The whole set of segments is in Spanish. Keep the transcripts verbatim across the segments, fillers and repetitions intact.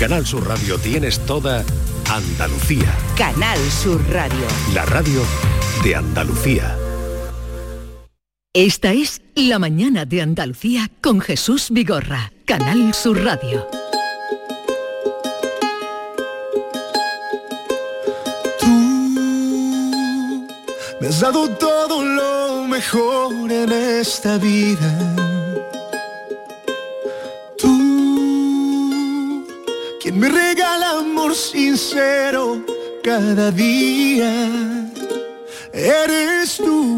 Canal Sur Radio tienes toda Andalucía. Canal Sur Radio. La radio de Andalucía. Esta es La Mañana de Andalucía con Jesús Vigorra. Canal Sur Radio. Tú me has dado todo lo mejor en esta vida. Tú, quien me regala amor sincero cada día. Eres tú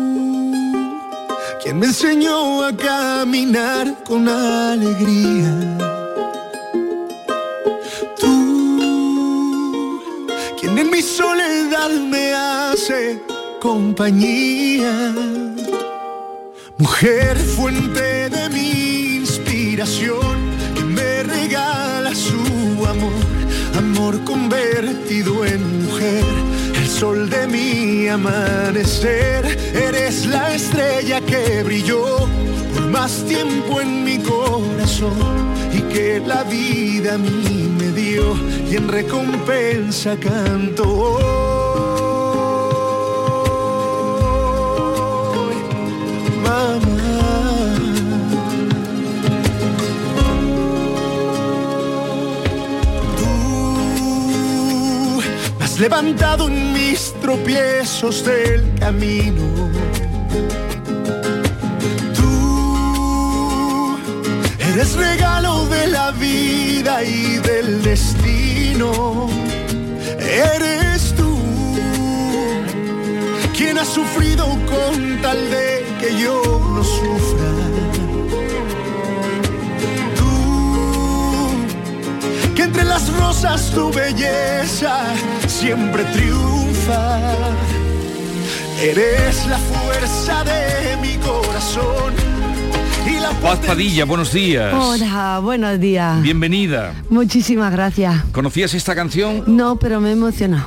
quien me enseñó a caminar con alegría. Tú, quien en mi soledad me hace compañía. Mujer, fuente de mi inspiración, que me regala su amor, amor convertido en mujer. El sol de mi amanecer, eres la estrella que brilló por más tiempo en mi corazón y que la vida a mí me dio y en recompensa canto hoy, mamá. Levantado en mis tropiezos del camino. Tú eres regalo de la vida y del destino. Eres tú quien ha sufrido con tal de que yo no sufra. Que entre las rosas tu belleza siempre triunfa. Eres la fuerza de mi corazón y la Paz Padilla, buenos días. Hola, buenos días. Bienvenida. Muchísimas gracias. ¿Conocías esta canción? No, pero me he emocionado.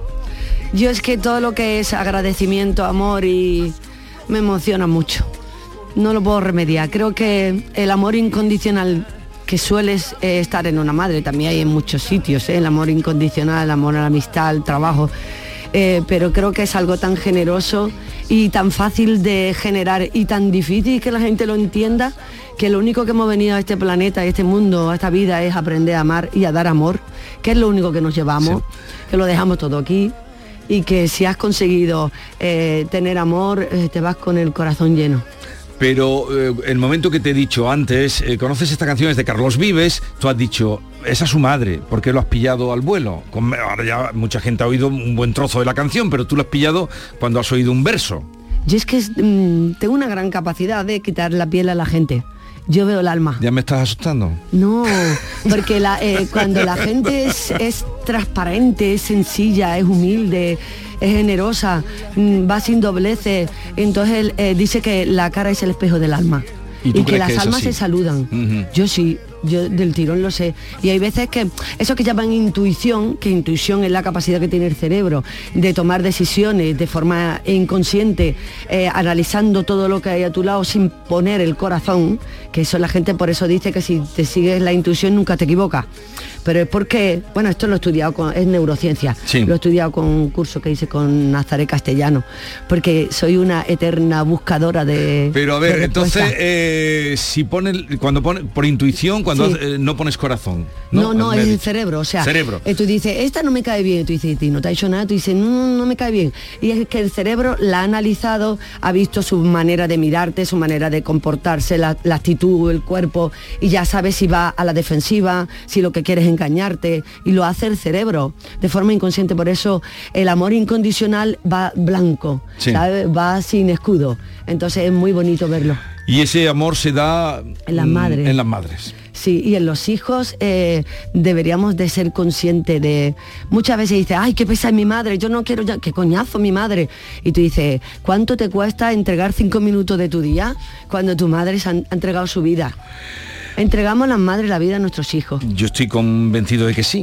Yo es que todo lo que es agradecimiento, amor y me emociona mucho. No lo puedo remediar. Creo que el amor incondicional que sueles eh, estar en una madre, también hay en muchos sitios, ¿eh? El amor incondicional, el amor a la amistad, el trabajo, eh, pero creo que es algo tan generoso y tan fácil de generar y tan difícil que la gente lo entienda, que lo único que hemos venido a este planeta, a este mundo, a esta vida es aprender a amar y a dar amor, que es lo único que nos llevamos, sí. Que lo dejamos todo aquí y que si has conseguido eh, tener amor, eh, te vas con el corazón lleno. Pero eh, el momento que te he dicho antes, eh, conoces esta canción, es de Carlos Vives, tú has dicho, esa es su madre, ¿por qué lo has pillado al vuelo? Con, ahora ya mucha gente ha oído un buen trozo de la canción, pero tú lo has pillado cuando has oído un verso. Yo es que mmm, tengo una gran capacidad de quitar la piel a la gente. Yo veo el alma. ¿Ya me estás asustando? No, porque la, eh, cuando la gente es, es transparente, es sencilla, es humilde, es generosa, va sin dobleces, entonces él eh, dice que la cara es el espejo del alma y, y que las que almas se saludan. Uh-huh. Yo sí, yo del tirón lo sé. Y hay veces que eso que llaman intuición, que intuición es la capacidad que tiene el cerebro de tomar decisiones de forma inconsciente, eh, analizando todo lo que hay a tu lado sin poner el corazón, que eso la gente por eso dice que si te sigues la intuición nunca te equivocas. Pero es porque, bueno, esto lo he estudiado, con, es neurociencia, sí. Lo he estudiado con un curso que hice con Nazaret Castellano, porque soy una eterna buscadora de... Pero a ver, entonces, eh, si pones, cuando pones, por intuición, cuando sí. eh, no pones corazón. No, no, no es el cerebro, o sea, cerebro. Eh, tú dices, esta no me cae bien, y tú dices, no te ha hecho nada, tú dices, no, no me cae bien. Y es que el cerebro la ha analizado, ha visto su manera de mirarte, su manera de comportarse, la, la actitud, el cuerpo, y ya sabes si va a la defensiva, si lo que quieres es engañarte, y lo hace el cerebro de forma inconsciente. Por eso el amor incondicional va blanco, sí. ¿Sabes? Va sin escudo, entonces es muy bonito verlo. Y ese amor se da en las madres. En las madres. Sí, y en los hijos eh, deberíamos de ser conscientes de... Muchas veces dices, ay, qué pesa mi madre, yo no quiero ya, qué coñazo mi madre. Y tú dices, ¿cuánto te cuesta entregar cinco minutos de tu día cuando tu madre se ha entregado su vida? Entregamos las madres la vida a nuestros hijos. Yo estoy convencido de que sí.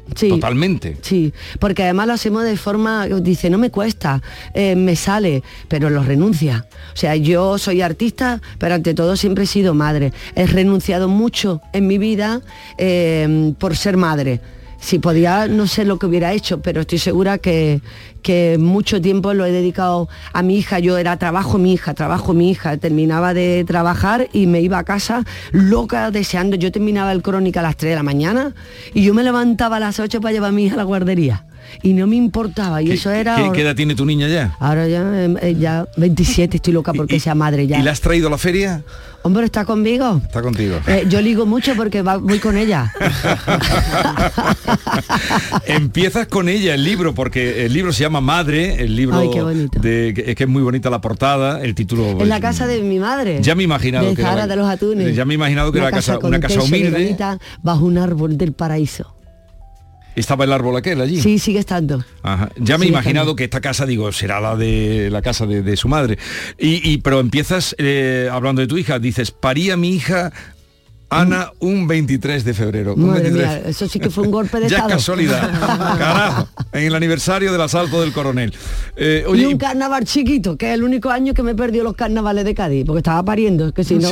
Sí, totalmente. Sí, porque además lo hacemos de forma, dice, no me cuesta, eh, me sale, pero lo renuncia. O sea, yo soy artista, pero ante todo siempre he sido madre. He renunciado mucho en mi vida eh, por ser madre. Si podía, no sé lo que hubiera hecho, pero estoy segura que, que mucho tiempo lo he dedicado a mi hija. Yo era trabajo mi hija, trabajo mi hija. Terminaba de trabajar y me iba a casa loca, deseando. Yo terminaba el Crónica a las tres de la mañana y yo me levantaba a las ocho para llevar a mi hija a la guardería. Y no me importaba, y ¿Qué, eso era... ¿qué, ¿Qué edad tiene tu niña ya? Ahora ya, eh, ya veintisiete, estoy loca porque ¿Y, sea madre ya. ¿Y la has traído a la feria? Hombre, ¿está conmigo? Está contigo. Eh, yo ligo mucho porque va, voy con ella. Empiezas con ella el libro, porque el libro se llama Madre, el libro... Ay, qué bonito. De, que, que es muy bonita la portada, el título... En la casa de mi madre. Ya me he imaginado de que Zara era... de los Atunes. Ya me he imaginado que una era casa, con una casa techo de humilde. granita, bajo un árbol del paraíso. ¿Estaba el árbol aquel allí? Sí, sigue estando. Ajá. Ya me he Sigue imaginado estando. que esta casa, digo, será la de la casa de, de su madre. Y, y pero empiezas eh, hablando de tu hija, dices, parí a mi hija Ana un veintitrés de febrero. Un Madre veintitrés. mía, eso sí que fue un golpe de Ya es estado. casualidad. Carajo, en el aniversario del asalto del Coronel. Eh, Y oye, un carnaval chiquito, que es el único año que me perdió los carnavales de Cádiz, porque estaba pariendo, que si no... Sí.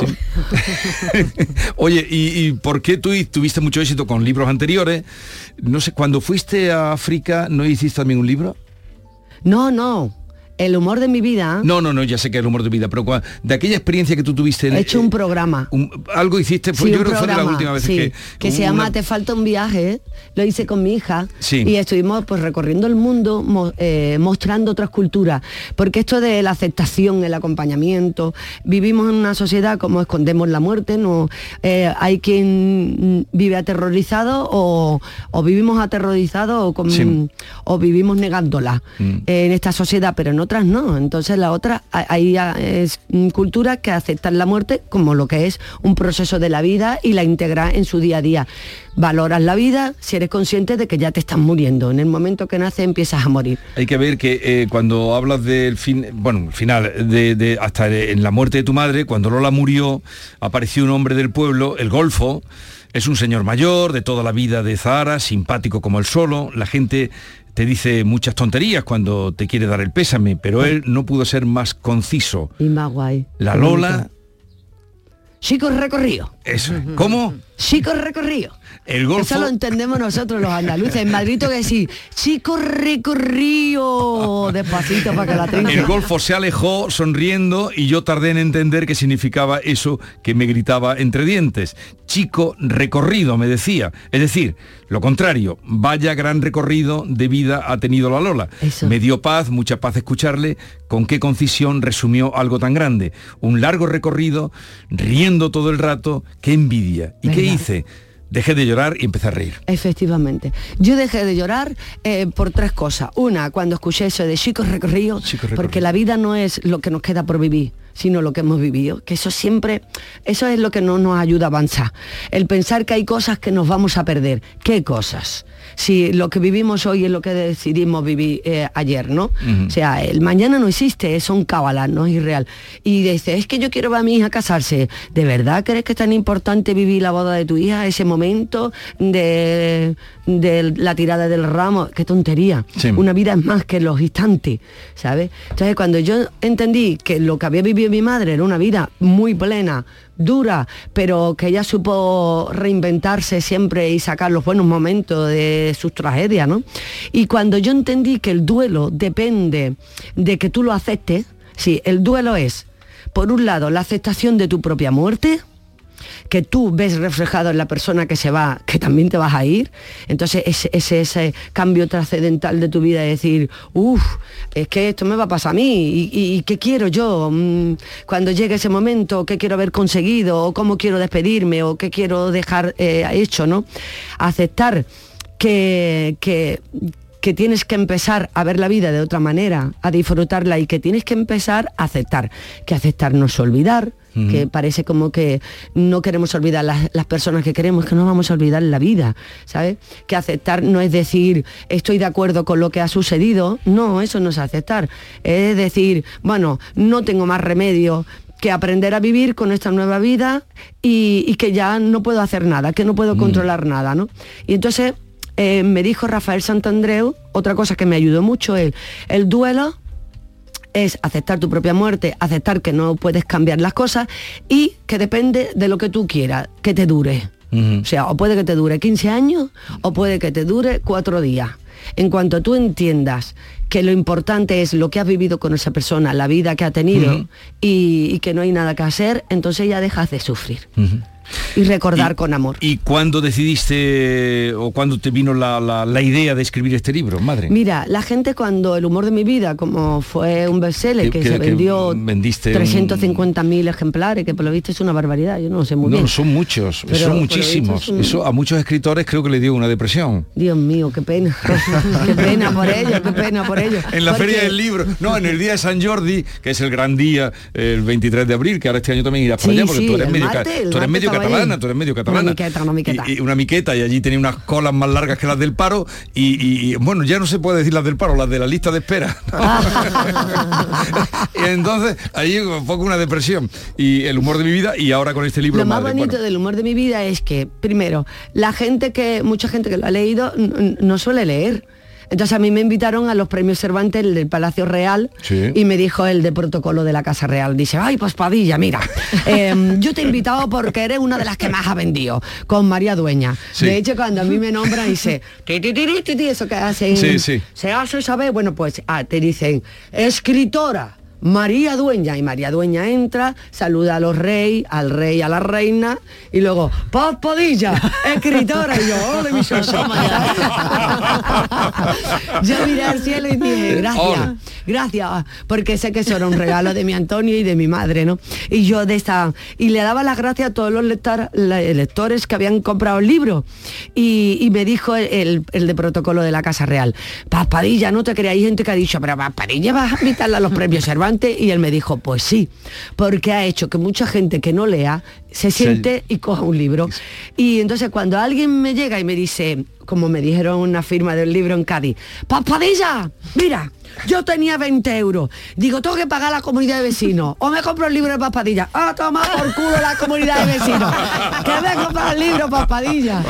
Oye, ¿y, y por qué tú tuviste mucho éxito con libros anteriores? No sé, cuando fuiste a África, ¿no hiciste también un libro? No, no. El humor de mi vida... No, no, no, ya sé que es el humor de vida, pero cua- de aquella experiencia que tú tuviste... He hecho un programa. un- algo hiciste, pues Sí, yo un creo que fue de las programa, últimas veces sí, que... que se una- llama Te falta un viaje, lo hice con mi hija, Sí. y estuvimos pues recorriendo el mundo mo- eh, mostrando otras culturas, porque esto de la aceptación, el acompañamiento, vivimos en una sociedad como escondemos la muerte, no eh, hay quien vive aterrorizado o, o vivimos aterrorizados o, con- Sí. o vivimos negándola Mm. eh, en esta sociedad, pero en otras no. Entonces la otra, hay es mm, culturas que aceptan la muerte como lo que es un proceso de la vida y la integran en su día a día. Valoras la vida si eres consciente de que ya te estás muriendo. En el momento que naces empiezas a morir. Hay que ver que eh, cuando hablas del fin, bueno, el final, de, de- hasta de- en la muerte de tu madre, cuando Lola murió, apareció un hombre del pueblo, el Golfo. Es un señor mayor, de toda la vida de Zahara, simpático como él solo. La gente te dice muchas tonterías cuando te quiere dar el pésame, pero él no pudo ser más conciso. Y más guay. La Qué Lola... bonito. Chicos recorrido. Eso. ¿Cómo? Chicos recorrido. El Golfo... Eso lo entendemos nosotros los andaluces. En Madrid tengo que decir, chicos recorrido. Despacito para que la trinque. El Golfo se alejó sonriendo y yo tardé en entender qué significaba eso que me gritaba entre dientes. Chico recorrido, me decía. Es decir, lo contrario, vaya gran recorrido de vida ha tenido la Lola. Eso. Me dio paz, mucha paz escucharle, con qué concisión resumió algo tan grande. Un largo recorrido, riendo todo el rato, qué envidia. ¿Y qué ¿Verdad? hice? Dejé de llorar y empecé a reír. Efectivamente. Yo dejé de llorar eh, por tres cosas. Una, cuando escuché eso de chicos recorridos, Chicos recorridos. porque la vida no es lo que nos queda por vivir, sino lo que hemos vivido. Que eso siempre, eso es lo que no nos ayuda a avanzar. El pensar que hay cosas que nos vamos a perder. ¿Qué cosas? Si lo que vivimos hoy es lo que decidimos vivir eh, ayer, ¿no? Ujú. O sea, el mañana no existe, son cábalas, no es irreal. Y dice, es que yo quiero ver a mi hija casarse. ¿De verdad crees que es tan importante vivir la boda de tu hija, ese momento de, de la tirada del ramo? Qué tontería. Sí. Una vida es más que los instantes, ¿sabes? Entonces, cuando yo entendí que lo que había vivido mi madre era una vida muy plena, dura, pero que ella supo reinventarse siempre y sacar los buenos momentos de sus tragedias, ¿no? Y cuando yo entendí que el duelo depende de que tú lo aceptes, sí, el duelo es, por un lado, la aceptación de tu propia muerte, que tú ves reflejado en la persona que se va, que también te vas a ir. Entonces ese, ese, ese cambio trascendental de tu vida, de decir, uff, es que esto me va a pasar a mí, y, y, y qué quiero yo mm, cuando llegue ese momento, qué quiero haber conseguido, o cómo quiero despedirme, o qué quiero dejar eh, hecho, ¿no? Aceptar que... que que tienes que empezar a ver la vida de otra manera, a disfrutarla, y que tienes que empezar a aceptar, que aceptar no es olvidar, uh-huh. que parece como que no queremos olvidar las, las personas que queremos, que no vamos a olvidar la vida, ¿sabes? Que aceptar no es decir, estoy de acuerdo con lo que ha sucedido, no, eso no es aceptar, es decir, bueno, no tengo más remedio que aprender a vivir con esta nueva vida y, y que ya no puedo hacer nada, que no puedo controlar mm. nada, ¿no? Y entonces eh, me dijo Rafael Santandreu, otra cosa que me ayudó mucho, el, el duelo es aceptar tu propia muerte, aceptar que no puedes cambiar las cosas y que depende de lo que tú quieras, que te dure. Uh-huh. O sea, o puede que te dure quince años o puede que te dure cuatro días. En cuanto tú entiendas que lo importante es lo que has vivido con esa persona, la vida que ha tenido, uh-huh. y, y que no hay nada que hacer, entonces ya dejas de sufrir. Uh-huh. Y recordar y, con amor. ¿Y cuándo decidiste o cuándo te vino la, la, la idea de escribir este libro, madre? Mira, la gente cuando El humor de mi vida, como fue un bestseller que, que se vendió trescientos cincuenta mil un... ejemplares, que por lo visto es una barbaridad, yo no lo sé muy no, bien. No, son muchos, pero, son muchísimos. Es un... Eso a muchos escritores creo que le dio una depresión. Dios mío, qué pena. Qué pena por ellos, qué pena por ellos. En la Porque... Feria del Libro, no, en el día de San Jordi, que es el gran día, el veintitrés de abril, que ahora este año también irás para sí, allá, porque sí, tú eres medio, martes, tú eres medio catalana, tú eres medio catalana. Una miqueta, una miqueta. Y, y una miqueta, y allí tenía unas colas más largas que las del paro, y, y, y bueno, ya no se puede decir las del paro, las de la lista de espera. Y entonces, allí un poco una depresión. Y El humor de mi vida, y ahora con este libro. Lo más madre, bonito bueno. del humor de mi vida es que, primero, la gente que, mucha gente que lo ha leído, n- no suele leer. Entonces a mí me invitaron a los premios Cervantes del Palacio Real, sí. Y me dijo el de protocolo de la Casa Real, dice, ay, pues Padilla, mira, eh, yo te he invitado porque eres una de las que más ha vendido, con María Dueña. Sí. De hecho, cuando a mí me nombran, dice, ti, ti, ti, ti, ti, eso que hacen, sí, sí. se hace saber, bueno, pues ah, te dicen, escritora María Dueña, y María Dueña entra, saluda a los reyes, al rey, a la reina, y luego, Paz Padilla, escritora, y yo, oh, de mi yo miré al cielo y dije, gracias, gracias, porque sé que eso era un regalo de mi Antonio y de mi madre, ¿no? Y yo de esta, y le daba las gracias a todos los lector, lectores que habían comprado el libro, y, y me dijo el, el, el de protocolo de la Casa Real, Paz Padilla, no te creas, hay gente que ha dicho, pero Paz Padilla vas a invitarla a los premios Cervantes. Y él me dijo, pues sí, porque ha hecho que mucha gente que no lea se siente sí. y coja un libro. Y entonces cuando alguien me llega y me dice, como me dijeron una firma del libro en Cádiz, Paz Padilla, mira, yo tenía veinte euros, digo, tengo que pagar la comunidad de vecinos, o me compro el libro de Paz Padilla, ah, toma por culo la comunidad de vecinos, que me compro el libro Paz Padilla.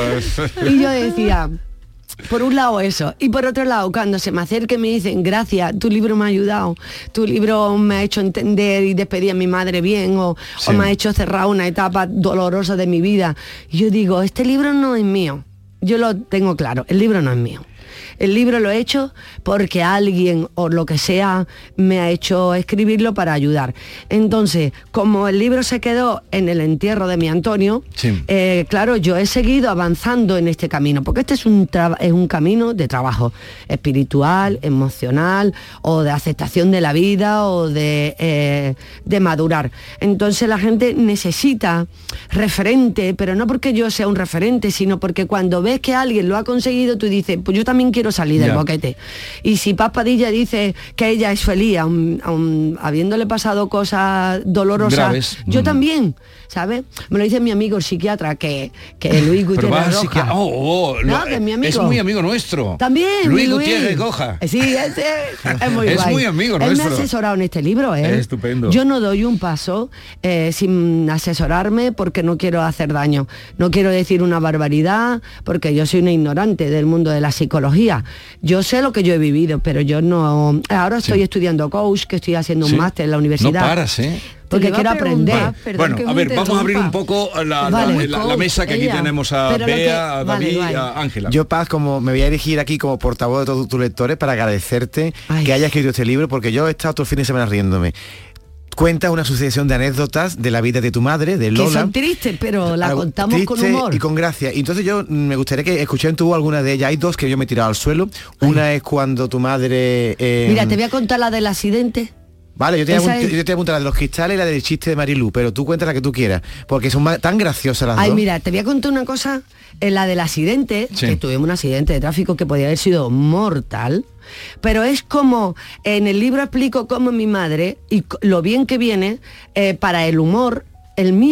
Y yo decía, por un lado eso, y por otro lado, cuando se me acerquen me dicen, gracias, tu libro me ha ayudado, tu libro me ha hecho entender y despedir a mi madre bien, o, sí. o me ha hecho cerrar una etapa dolorosa de mi vida. Y yo digo, este libro no es mío, yo lo tengo claro, el libro no es mío. El libro lo he hecho porque alguien o lo que sea me ha hecho escribirlo para ayudar. Entonces, como el libro se quedó en el entierro de mi Antonio, sí. eh, claro, yo he seguido avanzando en este camino, porque este es un, es un camino de trabajo espiritual, emocional, o de aceptación de la vida, o de, eh, de madurar. Entonces la gente necesita referente, pero no porque yo sea un referente, sino porque cuando ves que alguien lo ha conseguido, tú dices, pues yo también quiero salir del yeah. boquete. Y si Paz Padilla dice que ella es feliz, aun, aun, habiéndole pasado cosas dolorosas, graves. Yo mm. también, ¿sabes? Me lo dice mi amigo el psiquiatra, que, que Luis Gutiérrez Roja. Oh, oh, no, que es mi amigo. Es muy amigo nuestro. También, Luis, Luis Gutiérrez Roja. Sí, es, es, es muy Es guay. muy amigo Él nuestro. me ha asesorado en este libro, ¿eh? Es estupendo. Yo no doy un paso eh, sin asesorarme porque no quiero hacer daño. No quiero decir una barbaridad porque yo soy una ignorante del mundo de la psicología. Yo sé lo que yo he vivido, pero yo no... Ahora estoy sí. estudiando coach, que estoy haciendo un sí. máster en la universidad. No paras, ¿eh? Porque quiero aprender. Vale. Perdón, bueno, a ver, vamos a abrir un poco la, vale. la, la, la mesa, que ella. Aquí tenemos a Pero Bea, que... a David, vale, vale. a Ángela. Yo, Paz, como me voy a dirigir aquí como portavoz de todos tus lectores para agradecerte Ay. que hayas escrito este libro, porque yo he estado todo el fin de semana riéndome. Cuenta una sucesión de anécdotas de la vida de tu madre, de Lola. Que son tristes, pero la Algo contamos triste con humor. Y con gracia. Y entonces yo me gustaría que escuchen tú alguna de ellas. Hay dos que yo me he tirado al suelo. Ay. Una es cuando tu madre... Eh... Mira, te voy a contar la del accidente. Vale, yo te, voy a, es... yo te voy a apuntar la de los cristales y la del chiste de Marilú, pero tú cuenta la que tú quieras, porque son tan graciosas las Ay, dos. Ay, mira, te voy a contar una cosa. En la del accidente, sí. que tuvimos un accidente de tráfico que podía haber sido mortal, pero es como, en el libro explico cómo mi madre, y lo bien que viene, eh, para el humor, el miedo.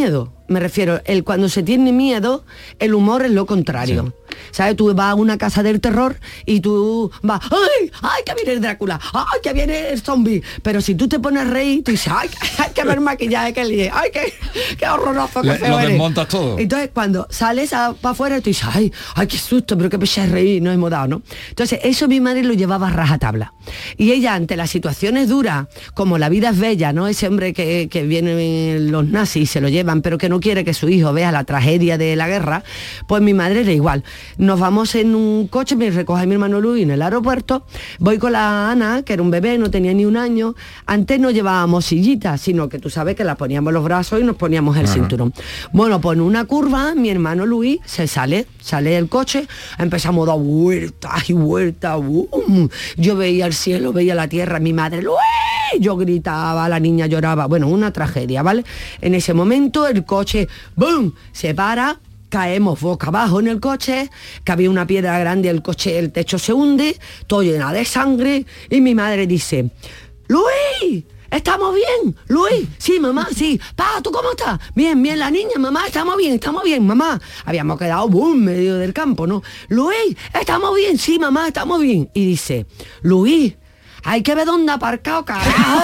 me refiero, el cuando se tiene miedo, el humor es lo contrario. Sí. ¿Sabes? Tú vas a una casa del terror y tú vas, ¡ay! ¡Ay, que viene el Drácula! ¡Ay, que viene el zombie! Pero si tú te pones a reír, tú dices, ¡ay, hay que ver maquillaje que lié! ¡Ay, qué, qué horroroso, qué feo Lo eres! desmontas todo. Entonces, cuando sales para afuera, tú dices, ¡ay, ay, qué susto! Pero que empecé a reír, nos hemos dado, ¿no? Entonces, eso mi madre lo llevaba a rajatabla. Y ella, ante las situaciones duras, como La vida es bella, ¿no? Ese hombre que, que vienen los nazis y se lo llevan, pero que no quiere que su hijo vea la tragedia de la guerra, pues mi madre era igual. Nos vamos en un coche, me recoge mi hermano Luis en el aeropuerto, voy con la Ana, que era un bebé, no tenía ni un año. Antes no llevábamos sillitas, sino que tú sabes que la poníamos los brazos y nos poníamos el Ajá. cinturón. Bueno, pues en una curva, mi hermano Luis se sale, sale del coche, empezamos a dar vueltas y vueltas, boom. Yo veía el cielo, veía la tierra, mi madre, Luis, yo gritaba, la niña lloraba, bueno, una tragedia, ¿vale? En ese momento el coche, boom, se para, caemos boca abajo en el coche, que había una piedra grande, el coche, el techo se hunde, todo llena de sangre, y mi madre dice, Luis, ¿estamos bien? Luis, sí, mamá, sí. Pa, ¿tú cómo estás? Bien, bien, la niña, mamá, estamos bien, estamos bien, mamá. Habíamos quedado, boom, medio del campo, ¿no? Luis, ¿estamos bien? Sí, mamá, estamos bien. Y dice, Luis, hay que ver dónde ha aparcado, carajo.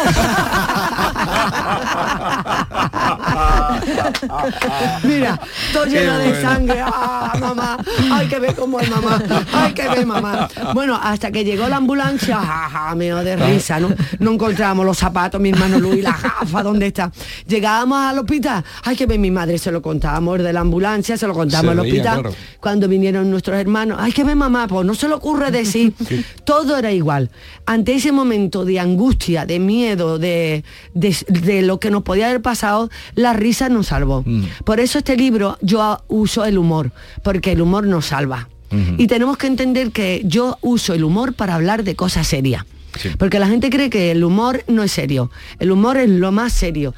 Mira, todo lleno de sangre. Ah, mamá, hay que ver cómo es mamá. Hay que ver mamá. Bueno, hasta que llegó la ambulancia, jaja, meo de risa, ¿no? No encontrábamos los zapatos, mi hermano Luis, la gafa, ¿dónde está? Llegábamos al hospital, hay que ver mi madre, se lo contábamos de la ambulancia, se lo contábamos al hospital. Claro. Cuando vinieron nuestros hermanos, hay que ver mamá, pues no se le ocurre decir. Sí. Todo era igual. Ante ese momento de angustia, de miedo, de, de, de lo que nos podía haber pasado, la risa nos salvó. Mm. Por eso este libro yo uso el humor, porque el humor nos salva. Uh-huh. Y tenemos que entender que yo uso el humor para hablar de cosas serias. Sí. Porque la gente cree que el humor no es serio. El humor es lo más serio.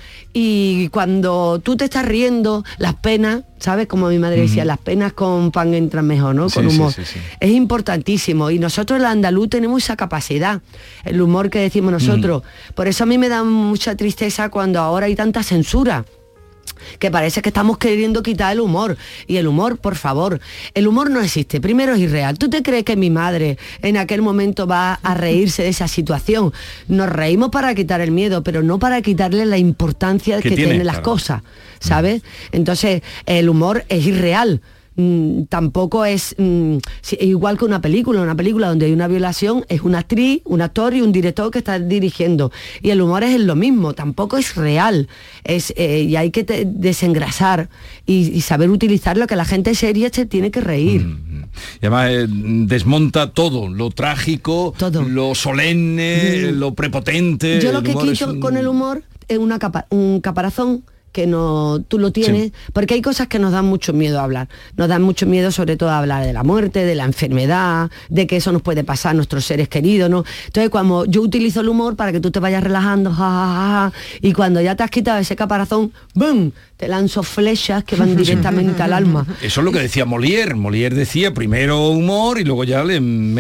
Y cuando tú te estás riendo, las penas, ¿sabes? Como mi madre decía, uh-huh. las penas con pan entran mejor, ¿no? Con sí, humor. Sí, sí, sí. Es importantísimo. Y nosotros, el andaluz, tenemos esa capacidad. El humor que decimos nosotros. Uh-huh. Por eso a mí me da mucha tristeza cuando ahora hay tanta censura, que parece que estamos queriendo quitar el humor. Y el humor, por favor, el humor no existe. Primero es irreal. ¿Tú te crees que mi madre en aquel momento va a reírse de esa situación? Nos reímos para quitar el miedo, pero no para quitarle la importancia que, que tienen tiene, las claro. cosas, ¿sabes? Entonces, el humor es irreal. Mm, tampoco es mm, igual que una película. Una película donde hay una violación es una actriz, un actor y un director que está dirigiendo, y el humor es lo mismo, tampoco es real, es, eh, y hay que te, desengrasar y, y saber utilizarlo, que la gente seria se tiene que reír. Mm. Y además eh, desmonta todo, lo trágico, todo. Lo solemne, mm. lo prepotente. Yo lo que quito un... con el humor es una capa, un caparazón que no tú lo tienes, sí. porque hay cosas que nos dan mucho miedo a hablar. Nos dan mucho miedo sobre todo a hablar de la muerte, de la enfermedad, de que eso nos puede pasar a nuestros seres queridos, ¿no? Entonces, cuando yo utilizo el humor para que tú te vayas relajando, ja, ja, ja, y cuando ya te has quitado ese caparazón, ¡bum!, te lanzo flechas que van directamente al alma. Eso es lo que decía Molière. Molière decía primero humor y luego ya le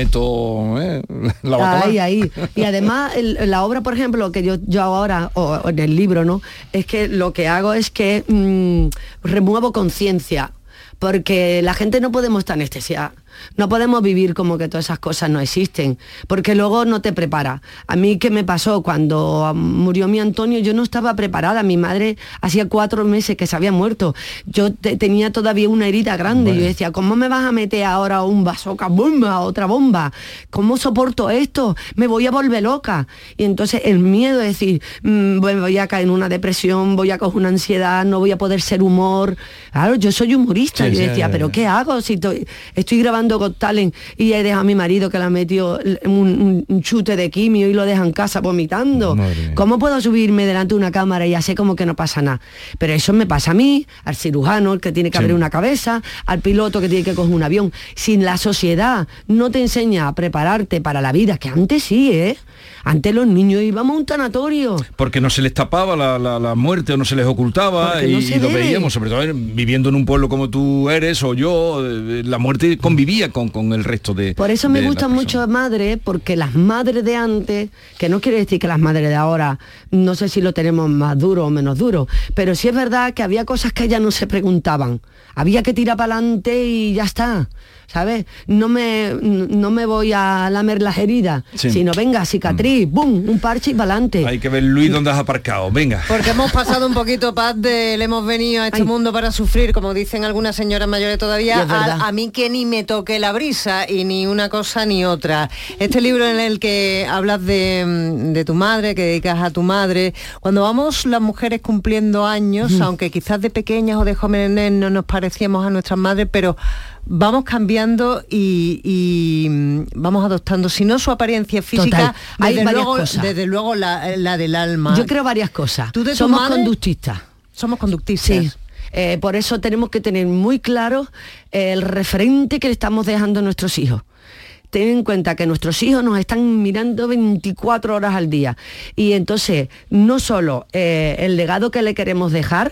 meto eh, la bacala. Ahí, ahí. Y además, el, la obra, por ejemplo, que yo, yo ahora, o, o en el libro, ¿no?, es que lo que hago es que mmm, remuevo conciencia, porque la gente no podemos estar anestesiada. No podemos vivir como que todas esas cosas no existen, porque luego no te prepara. A mí, ¿qué me pasó? Cuando murió mi Antonio, yo no estaba preparada. Mi madre hacía cuatro meses que se había muerto. Yo te, tenía todavía una herida grande. Bueno. Yo decía, ¿cómo me vas a meter ahora un bazooka bomba, otra bomba? ¿Cómo soporto esto? Me voy a volver loca. Y entonces el miedo es decir, mmm, voy a caer en una depresión, voy a coger una ansiedad, no voy a poder ser humor. Claro, yo soy humorista. Sí, yo decía, sí, ¿pero sí. qué hago? Si estoy, estoy grabando Got Talent y he dejado a mi marido que le ha metido un, un chute de quimio y lo deja en casa vomitando. ¿Cómo puedo subirme delante de una cámara y hacer como que no pasa nada? Pero eso me pasa a mí, al cirujano, el que tiene que abrir sí. una cabeza, al piloto que tiene que coger un avión. Si la sociedad no te enseña a prepararte para la vida, que antes sí, ¿eh? Antes los niños íbamos a un tanatorio. Porque no se les tapaba la, la, la muerte o no se les ocultaba y, no y lo veíamos, sobre todo viviendo en un pueblo como tú eres o yo, la muerte convivía con, con el resto de... Por eso me gustan mucho madres, porque las madres de antes, que no quiere decir que las madres de ahora, no sé si lo tenemos más duro o menos duro, pero sí es verdad que había cosas que ellas no se preguntaban. Había que tirar para adelante y ya está. ¿Sabes? No me, no me voy a lamer las heridas, sí. sino venga, cicatriz, mm. ¡bum! Un parche y para adelante. Hay que ver, Luis, dónde has aparcado, venga. Porque hemos pasado un poquito, Paz, de le hemos venido a este Ay. mundo para sufrir, como dicen algunas señoras mayores todavía, a, a mí que ni me toque la brisa y ni una cosa ni otra. Este libro en el que hablas de, de tu madre, que dedicas a tu madre, cuando vamos las mujeres cumpliendo años, mm. aunque quizás de pequeñas o de jóvenes no nos parecíamos a nuestras madres, pero vamos cambiando y, y vamos adoptando, si no su apariencia física, Hay desde, luego, cosas. desde luego la, la del alma. Yo creo varias cosas. ¿Tú de Somos madre? conductistas. Somos conductistas. Sí. Eh, por eso tenemos que tener muy claro el referente que le estamos dejando a nuestros hijos. Ten en cuenta que nuestros hijos nos están mirando veinticuatro horas al día. Y entonces, no solo eh, el legado que le queremos dejar,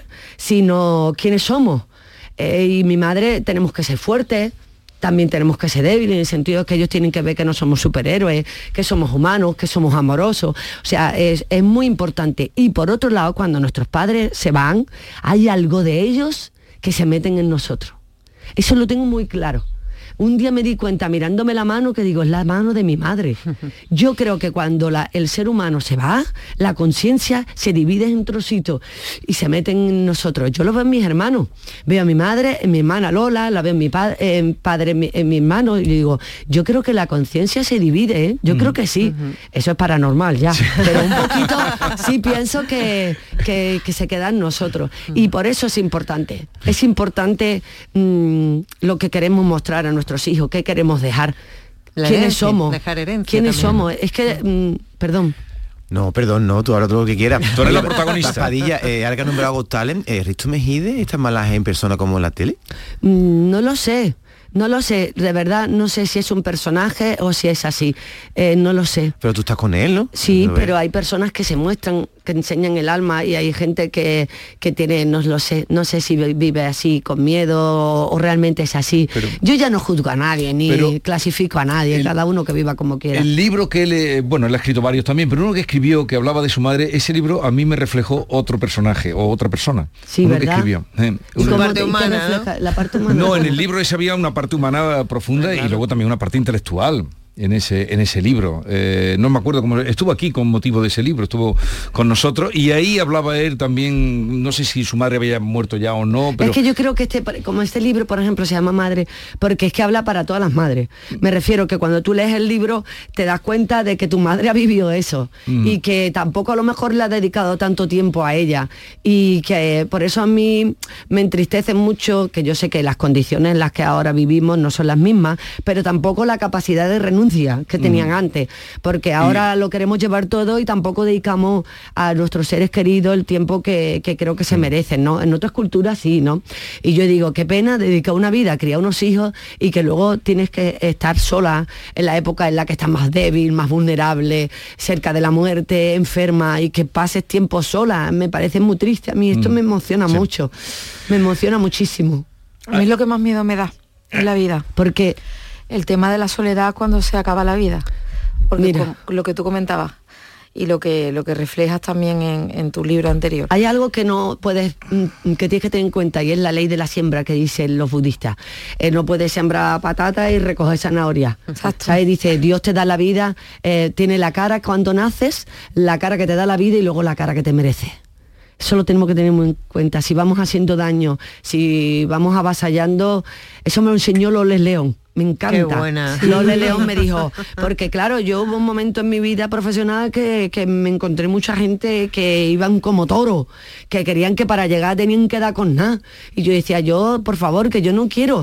sino quiénes somos. Eh, y mi madre, tenemos que ser fuertes, también tenemos que ser débiles, en el sentido de que ellos tienen que ver que no somos superhéroes, que somos humanos, que somos amorosos. O sea, es, es muy importante. Y por otro lado, cuando nuestros padres se van, hay algo de ellos que se meten en nosotros. Eso lo tengo muy claro. Un día me di cuenta, mirándome la mano, que digo, es la mano de mi madre. Yo creo que cuando la, el ser humano se va, la conciencia se divide en trocitos y se meten en nosotros. Yo lo veo en mis hermanos. Veo a mi madre, en mi hermana Lola, la veo en mi pa en padre, en mi, en mi hermano, y digo, yo creo que la conciencia se divide, ¿eh? Yo mm. creo que sí. Uh-huh. Eso es paranormal ya. Sí. Pero un poquito sí pienso que, que, que se queda en nosotros. Uh-huh. Y por eso es importante. Es importante mmm, lo que queremos mostrar a nosotros nuestros hijos, qué queremos dejar, la quiénes herencia, somos, dejar herencia quiénes también. somos, es que, mmm, perdón. No, perdón, no, tú hablas todo lo que quieras. Tú eres la protagonista. Padilla, eh, ahora que ha nombrado Got Talent, eh, ¿Risto Mejide está más en persona como en la tele? Mm, no lo sé. No lo sé, de verdad, no sé si es un personaje o si es así, eh, no lo sé. Pero tú estás con él, ¿no? Sí, no pero hay personas que se muestran, que enseñan el alma, y hay gente que, que tiene, no lo sé, no sé si vive así con miedo o, o realmente es así. Pero, yo ya no juzgo a nadie, ni clasifico a nadie, el, cada uno que viva como quiera. El libro que él, bueno, él ha escrito varios también, pero uno que escribió, que hablaba de su madre, ese libro a mí me reflejó otro personaje o otra persona. Sí, uno ¿verdad? que escribió. Eh, ¿Y la parte humana, refleja, ¿no? La parte humana. No, en el libro ese había una parte humana profunda, claro, y luego también una parte intelectual en ese en ese libro. Eh, no me acuerdo cómo estuvo aquí con motivo de ese libro, estuvo con nosotros y ahí hablaba él también, no sé si su madre había muerto ya o no, pero... Es que yo creo que este, como este libro, por ejemplo, se llama Madre, porque es que habla para todas las madres. Me refiero que cuando tú lees el libro te das cuenta de que tu madre ha vivido eso mm. y que tampoco a lo mejor le ha dedicado tanto tiempo a ella, y que eh, por eso a mí me entristece mucho, que yo sé que las condiciones en las que ahora vivimos no son las mismas, pero tampoco la capacidad de renuncia que tenían mm. antes, porque ahora y... lo queremos llevar todo y tampoco dedicamos a nuestros seres queridos el tiempo que, que creo que se merecen, ¿no? En otras culturas sí, ¿no? Y yo digo, qué pena dedicar una vida a criar unos hijos y que luego tienes que estar sola en la época en la que estás más débil, más vulnerable, cerca de la muerte, enferma, y que pases tiempo sola. Me parece muy triste. A mí esto mm. me emociona sí. mucho. Me emociona muchísimo. A mí es lo que más miedo me da en la vida. Porque el tema de la soledad cuando se acaba la vida, porque con, lo que tú comentabas y lo que lo que reflejas también en, en tu libro anterior. Hay algo que no puedes, que tienes que tener en cuenta, y es la ley de la siembra que dicen los budistas. Eh, no puedes sembrar patata y recoger zanahoria. Exacto. ¿Sabes? Dice, Dios te da la vida, eh, tiene la cara cuando naces, la cara que te da la vida y luego la cara que te merece. Eso lo tenemos que tener muy en cuenta. Si vamos haciendo daño, si vamos avasallando, eso me lo enseñó Loles León. Me encanta. Qué buena. Loles León me dijo, porque claro, yo hubo un momento en mi vida profesional que, que me encontré mucha gente que iban como toros, que querían que para llegar tenían que dar con nada. Y yo decía, yo, por favor, que yo no quiero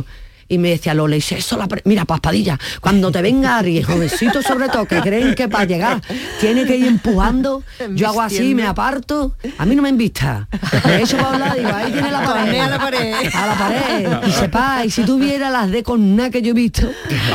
Y me decía Lola, y eso la pre mira, Paspadilla, cuando te venga Ari, jovencito sobre todo, que creen que para llegar tiene que ir empujando, yo hago así, me aparto, a mí no me invita. De hecho, para hablar, digo, ahí tiene la pared. A la pared. A la pared. Y sepa, y si tuviera las de con nada que yo he visto.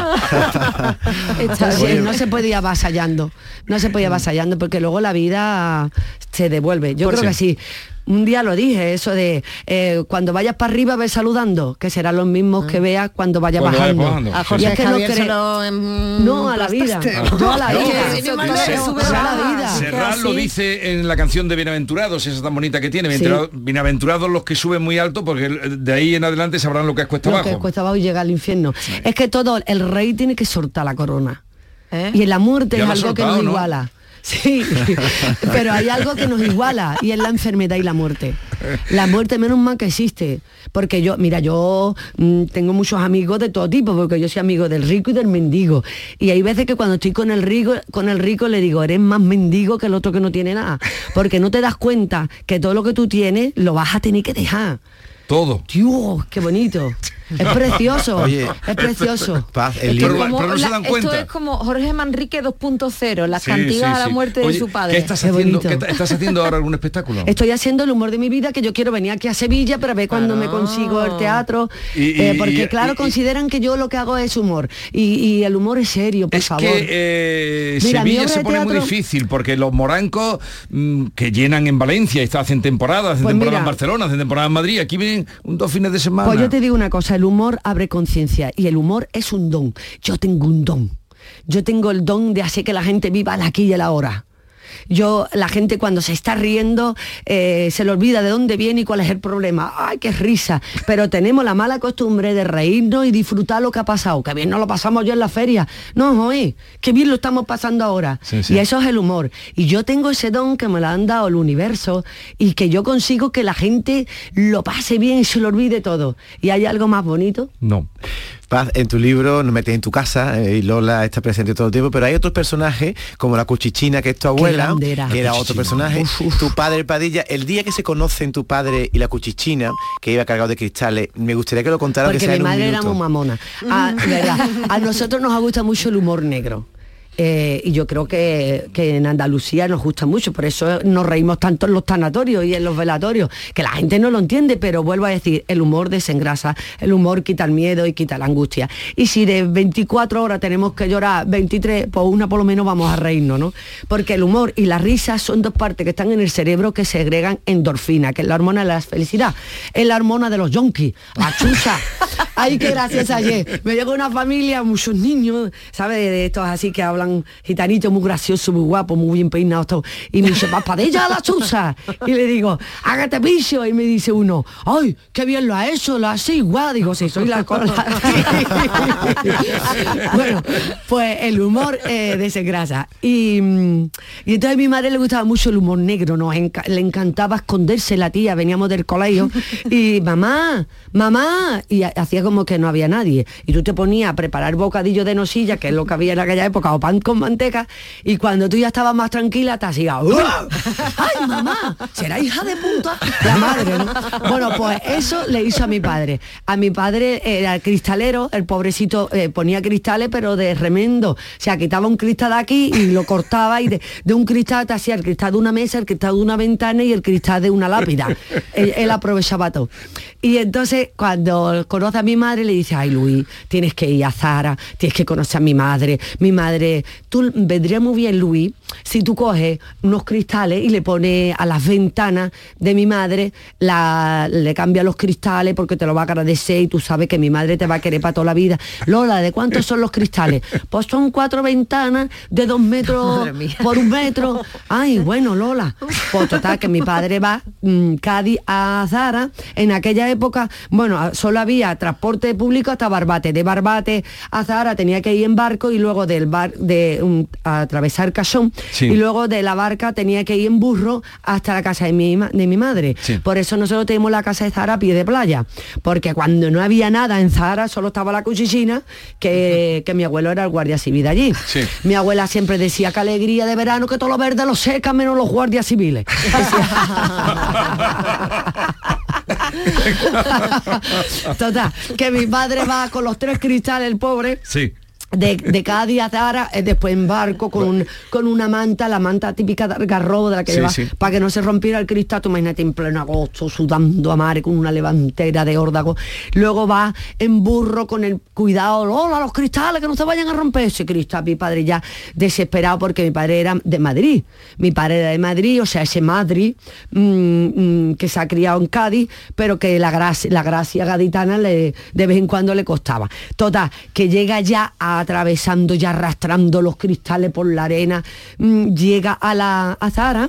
Entonces, no se puede ir avasallando. No se puede ir avasallando porque luego la vida se devuelve. Yo Por creo sí. que sí. Un día lo dije, eso de eh, cuando vayas para arriba ves saludando, que serán los mismos que veas cuando vayas Cuando bajando. vayas bajando. A José Y es que no Javier cree- se lo em- No, a la vida. Yo a la No, vida. que sin Yo embargo, creo- se sube o sea, más. la vida. Serrat lo así. dice en la canción de Bienaventurados, esa tan bonita que tiene. Sí. Bienaventura- Bienaventurados los que suben muy alto, porque de ahí en adelante sabrán lo que es cuesta Lo abajo. que cuesta abajo y llega al infierno. Es que todo, el rey tiene que soltar la corona. ¿Eh? Y en la muerte Ya es lo ha algo que soltado, nos ¿no? iguala. Sí, pero hay algo que nos iguala y es la enfermedad y la muerte. La muerte menos mal que existe, porque yo, mira, yo mm, tengo muchos amigos de todo tipo, porque yo soy amigo del rico y del mendigo. Y hay veces que cuando estoy con el rico, con el rico le digo, eres más mendigo que el otro que no tiene nada, porque no te das cuenta que todo lo que tú tienes lo vas a tener que dejar. Todo. Dios, qué bonito. Es precioso. Oye, es precioso. Paz, el Es que libro- Pero- como pero no se la- dan esto cuenta. es como Jorge Manrique dos punto cero, las Sí, cantigas sí, a la sí. muerte Oye, de su padre. ¿Qué estás Qué haciendo? bonito. ¿Qué ta- ¿Estás haciendo ahora algún espectáculo? Estoy haciendo el humor de mi vida, que yo quiero venir aquí a Sevilla para ver cuando me consigo el teatro. Y- y- eh, porque y- claro, y- consideran que yo lo que hago es humor. Y, y el humor es serio, por Es favor. que eh, Mira, mi Sevilla obra se de pone muy teatro- difícil porque los morancos mm, que llenan en Valencia y hacen temporada, hacen Pues temporada mira. en Barcelona, hacen temporada en Madrid, aquí vienen un, dos fines de semana. Pues yo te digo una cosa, el humor abre conciencia y el humor es un don. Yo tengo un don. Yo tengo el don de hacer que la gente viva el aquí y el ahora. Yo, la gente cuando se está riendo eh, se le olvida de dónde viene y cuál es el problema. ¡Ay, qué risa! Pero tenemos la mala costumbre de reírnos y disfrutar lo que ha pasado. Que bien no lo pasamos ya en la feria. No, joder, qué bien lo estamos pasando ahora. Sí, sí. Y eso es el humor. Y yo tengo ese don que me lo han dado el universo y que yo consigo que la gente lo pase bien y se lo olvide todo. ¿Y hay algo más bonito? No. Paz, en tu libro nos metes en tu casa eh, y Lola está presente todo el tiempo, pero hay otros personajes como la Cuchichina, que es tu abuela, grande era. que era La otro Cuchichina. personaje, Uf, uf. tu padre el Padilla. El día que se conocen tu padre y la Cuchichina, que iba cargado de cristales, me gustaría que lo contaran, que Porque sea mi en un madre era minuto. muy mamona. A, verdad, a nosotros nos gusta mucho el humor negro. Eh, y yo creo que, que en Andalucía nos gusta mucho, por eso nos reímos tanto en los tanatorios y en los velatorios, que la gente no lo entiende, pero vuelvo a decir, el humor desengrasa, el humor quita el miedo y quita la angustia. Y si de veinticuatro horas tenemos que llorar veintitrés, pues una por lo menos vamos a reírnos, ¿no? Porque el humor y la risa son dos partes que están en el cerebro que segregan endorfina, que es la hormona de la felicidad, es la hormona de los yonkis, la chucha. Ay, qué gracias ayer. Me llegó una familia, muchos niños, ¿sabes? De, de estos así que hablan gitanitos, muy graciosos, muy guapos, muy bien peinados, todo. Y me dice, Paspadilla la chusa. Y le digo, hágate piso. Y me dice uno, ay, qué bien lo ha hecho, lo hace igual. Digo, sí, soy la cola. Bueno, pues el humor eh, desengrasa. Y, mm, y entonces a mi madre le gustaba mucho el humor negro, nos enca- le encantaba esconderse la tía, veníamos del colegio y mamá, mamá, y ha- hacía como que no había nadie. Y tú te ponías a preparar bocadillo de nocilla, que es lo que había en aquella época, o pan con manteca, y cuando tú ya estabas más tranquila, te hacía, ¡uah! ¡Ay, mamá! ¿Será hija de puta? La madre, ¿no? Bueno, pues eso le hizo a mi padre. A mi padre era cristalero, el pobrecito eh, ponía cristales, pero de remendo. O sea, quitaba un cristal de aquí y lo cortaba y de, de un cristal te hacía el cristal de una mesa, el cristal de una ventana y el cristal de una lápida. él, él aprovechaba todo. Y entonces, cuando conoce a mi madre, le dice, ay, Luis, tienes que ir a Zara, tienes que conocer a mi madre. Mi madre, tú vendría muy bien, Luis, si tú coges unos cristales y le pones a las ventanas de mi madre, la, le cambia los cristales porque te lo va a agradecer y tú sabes que mi madre te va a querer para toda la vida. Lola, ¿de cuántos son los cristales? Pues son cuatro ventanas de dos metros Madre mía. por un metro. Ay, bueno, Lola. Pues total, que mi padre va mmm, Cádiz a Zara. En aquella época, bueno, solo había transporte público hasta Barbate. De Barbate a Zara tenía que ir en barco y luego del bar de um, atravesar Casón. Sí. Y luego de la barca tenía que ir en burro hasta la casa de mi, ma- de mi madre. Sí. Por eso nosotros tenemos la casa de Zara a pie de playa. Porque cuando no había nada en Zara, solo estaba la Cuchichina, que, que mi abuelo era el guardia civil de allí. Sí. Mi abuela siempre decía, qué alegría de verano, que todo lo verde lo seca menos los guardias civiles. Total, que mi padre va con los tres cristales, el pobre. Sí. De, de Cádiz a Zara, eh, después en barco con, un, con una manta, la manta típica de Algarrobo de la que Sí, lleva, sí. para que no se rompiera el cristal. Tú imagínate en pleno agosto sudando a mare con una levantera de órdago. Luego va en burro con el cuidado, hola, los cristales que no se vayan a romper. Ese cristal, mi padre ya desesperado, porque mi padre era de Madrid, mi padre era de Madrid, o sea, ese Madrid mmm, mmm, que se ha criado en Cádiz, pero que la gracia, la gracia gaditana le, de vez en cuando le costaba. Total, que llega ya a atravesando, ya arrastrando los cristales por la arena, mmm, llega a la a Zara.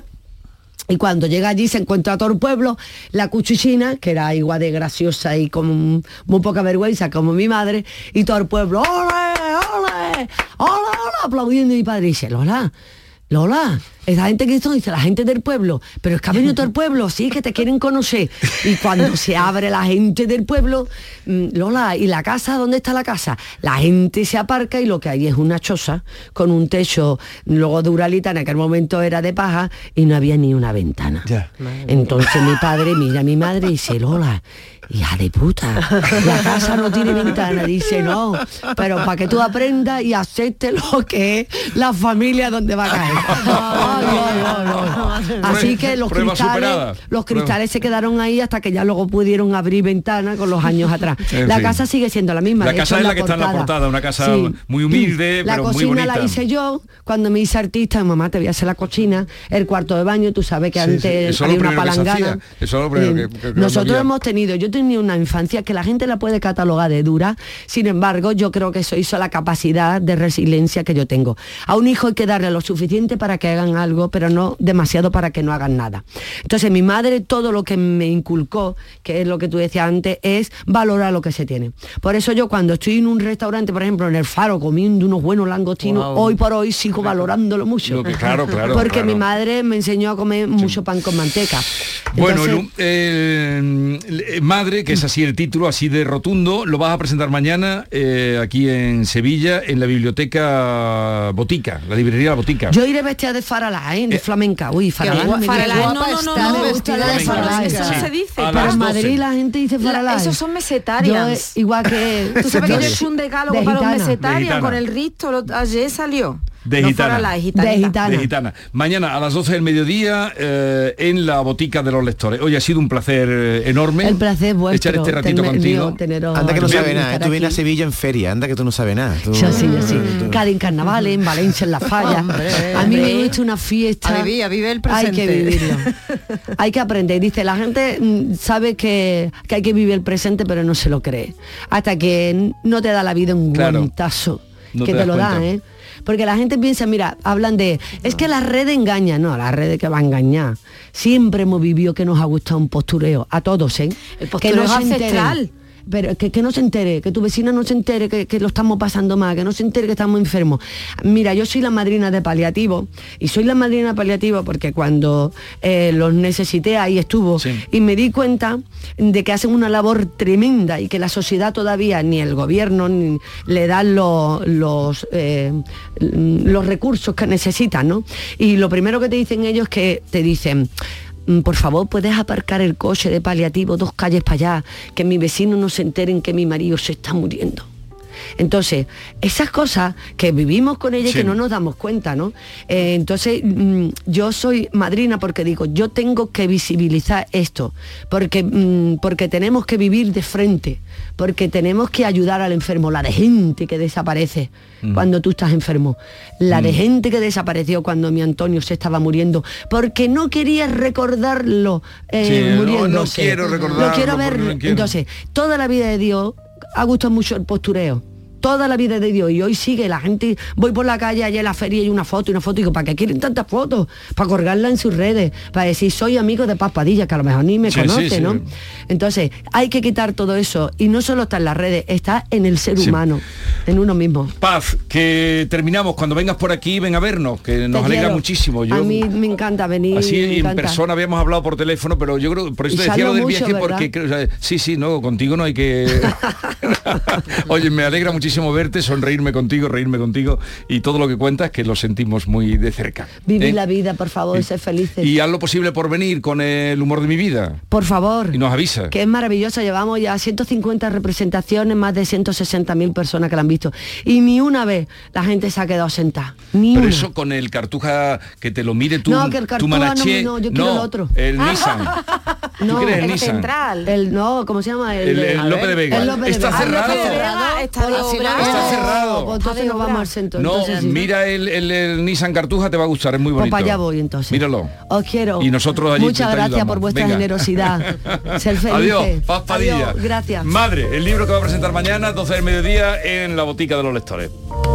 Y cuando llega allí se encuentra a todo el pueblo, la cuchichina, que era igual de graciosa y con muy poca vergüenza como mi madre, y todo el pueblo, ¡ole, ole, ole, ole!, aplaudiendo. Y mi padre dice, Lola, Lola, esa gente que son, dice, la gente del pueblo, pero es que ha venido todo el pueblo, sí, que te quieren conocer. Y cuando se abre la gente del pueblo, mmm, Lola, ¿y la casa? ¿Dónde está la casa? La gente se aparca y lo que hay es una choza con un techo, luego de Uralita, en aquel momento era de paja, y no había ni una ventana. Ya. Entonces mi padre mira a mi madre y dice, Lola, hija de puta, la casa no tiene ventana. Dice, no, pero para que tú aprendas y aceptes lo que es la familia donde va a caer. Ay, ay, ay, ay. Así que los Prueba cristales, superada. los cristales se quedaron ahí hasta que ya luego pudieron abrir ventanas con los años atrás. En La fin. casa sigue siendo la misma. La de casa hecho, es la que está en la portada, una casa Sí. muy humilde, La pero muy cocina bonita. la hice yo cuando me hice artista. Mamá, te voy a hacer la cocina, el cuarto de baño, tú sabes que Sí, sí. antes Eso es había lo una primero que se palangana. hacía. Eso es lo primero Eh, que- que- que Nosotros había. hemos tenido, yo he tenido una infancia que la gente la puede catalogar de dura, sin embargo, yo creo que eso hizo la capacidad de resiliencia que yo tengo. A un hijo hay que darle lo suficiente para que hagan algo, pero no demasiado para que no hagan nada. Entonces, mi madre, todo lo que me inculcó, que es lo que tú decías antes, es valorar lo que se tiene. Por eso yo cuando estoy en un restaurante, por ejemplo, en el Faro, comiendo unos buenos langostinos, Wow. hoy por hoy sigo valorándolo mucho. Lo que- claro, claro, Porque claro. mi madre me enseñó a comer mucho pan con manteca. Bueno, Entonces, Lu- eh, eh, Madre, que es así el título, así de rotundo, lo vas a presentar mañana eh, aquí en Sevilla, en la biblioteca Botica, la librería La Botica. yo iré vestida de faralá, ¿eh? De flamenca. Uy, faralá. guapa- me Faralá, encanta. no, no, no, Está no, de vestida vestida de de eso, no, faralá. eso no Sí. se dice. A Pero las en doce. Madrid la gente dice La- faralá. esos son Yo, mesetarians. eh, igual que... Tú sabes que Vale. yo he hecho un decálogo De para los gitana. De mesetarians gitana. con el Risto, lo- ayer salió. De no gitana. fuera la De gitanita. gitana. De Gitana. Mañana a las doce del mediodía eh, en la Botica de los Lectores. Oye, ha sido un placer eh, enorme. El placer es vuestro. Echar este ratito tener- contigo. mío, teneros- Anda que no Bien. sabe nada, ¿eh? estar Tú vienes a aquí. Sevilla en feria, anda que tú no sabes nada. Tú- Yo sí, yo sí. tú- Cádiz en carnaval, en Valencia en la falla. Hombre, a mí me hombre. gusta una fiesta. A vivir, a vivir el Hay presente. que vivirlo. Hay que aprender. Dice, la gente mm, sabe que, que hay que vivir el presente, pero no se lo cree. Hasta que no te da la vida un Claro. guantazo. No que te te, das lo da, cuenta. ¿eh? Porque la gente piensa, mira, hablan de, es que la red engaña. No, la red que va a engañar. Siempre hemos vivido que nos ha gustado un postureo. A todos, ¿eh? El que postureo no es se enteren. ancestral. Pero que, que no se entere, que tu vecina no se entere que, que lo estamos pasando mal, que no se entere que estamos enfermos. Mira, yo soy la madrina de paliativo y soy la madrina de paliativo porque cuando eh, los necesité ahí estuvo Sí. y me di cuenta de que hacen una labor tremenda y que la sociedad todavía, ni el gobierno, ni le dan los, los, eh, los recursos que necesitan, ¿no? Y lo primero que te dicen ellos es que te dicen, "Mm, por favor, ¿puedes aparcar el coche de paliativo dos calles para allá? Que mi vecino no se enteren que mi marido se está muriendo". Entonces, esas cosas que vivimos con ella y Sí. que no nos damos cuenta, ¿no? Eh, entonces, mm, yo soy madrina porque digo, yo tengo que visibilizar esto, porque, mm, porque tenemos que vivir de frente, porque tenemos que ayudar al enfermo, la de gente que desaparece cuando tú estás enfermo, la de gente que desapareció cuando mi Antonio se estaba muriendo, porque no quería recordarlo eh, Sí, no, no muriéndose. quiero recordarlo, Lo quiero porque ver. no quiero. Entonces, toda la vida de Dios ha gustado mucho el postureo. Toda la vida de Dios. Y hoy sigue la gente, voy por la calle, allá en la feria y una foto, y una foto, y digo, ¿para qué quieren tantas fotos? Para colgarla en sus redes, para decir, soy amigo de Paz Padilla, que a lo mejor ni me Sí, conoce, sí, sí. ¿no? Entonces, hay que quitar todo eso. Y no solo está en las redes, está en el ser Sí. humano, en uno mismo. Paz, que terminamos. Cuando vengas por aquí, ven a vernos, que nos Te alegra quiero. muchísimo. Yo, a mí me encanta venir. Así me en encanta. persona habíamos hablado por teléfono, pero yo creo, por eso Y te decía salgo lo del mucho, viaje, ¿verdad? porque creo, o sea, sí, sí, no, contigo no hay que. Oye, me alegra muchísimo. muchísimo verte, sonreírme contigo, reírme contigo y todo lo que cuentas, que lo sentimos muy de cerca. Vivir ¿eh? la vida, por favor, ser felices. Y haz lo posible por venir con el humor de mi vida. Por favor. Y nos avisa. Que es maravilloso, llevamos ya ciento cincuenta representaciones, más de ciento sesenta mil personas que la han visto. Y ni una vez la gente se ha quedado sentada. Ni Pero una. eso con el Cartuja, que te lo mire tú, no, que el tu Cartuja Manaché, no, no, yo quiero no, el otro. El Nissan. ¿Tú No, quieres el, el Nissan? central. El, no, ¿cómo se llama? El, el, el Lope de Vega. El Lope de está Vega. cerrado. Ah, Lope de Vega está de obra. Está cerrado. Pues entonces nos vamos al centro. No, entonces, sí. mira el, el, el Nissan Cartuja, te va a gustar, es muy Pues bonito. para allá voy entonces. Míralo. Os quiero. Y nosotros allí Muchas te gracias ayudamos. por vuestra Venga. generosidad. Ser felices. Adiós, Paz Padilla. Adiós, gracias. Madre, el libro que va a presentar mañana, doce del mediodía, en la botica de los lectores.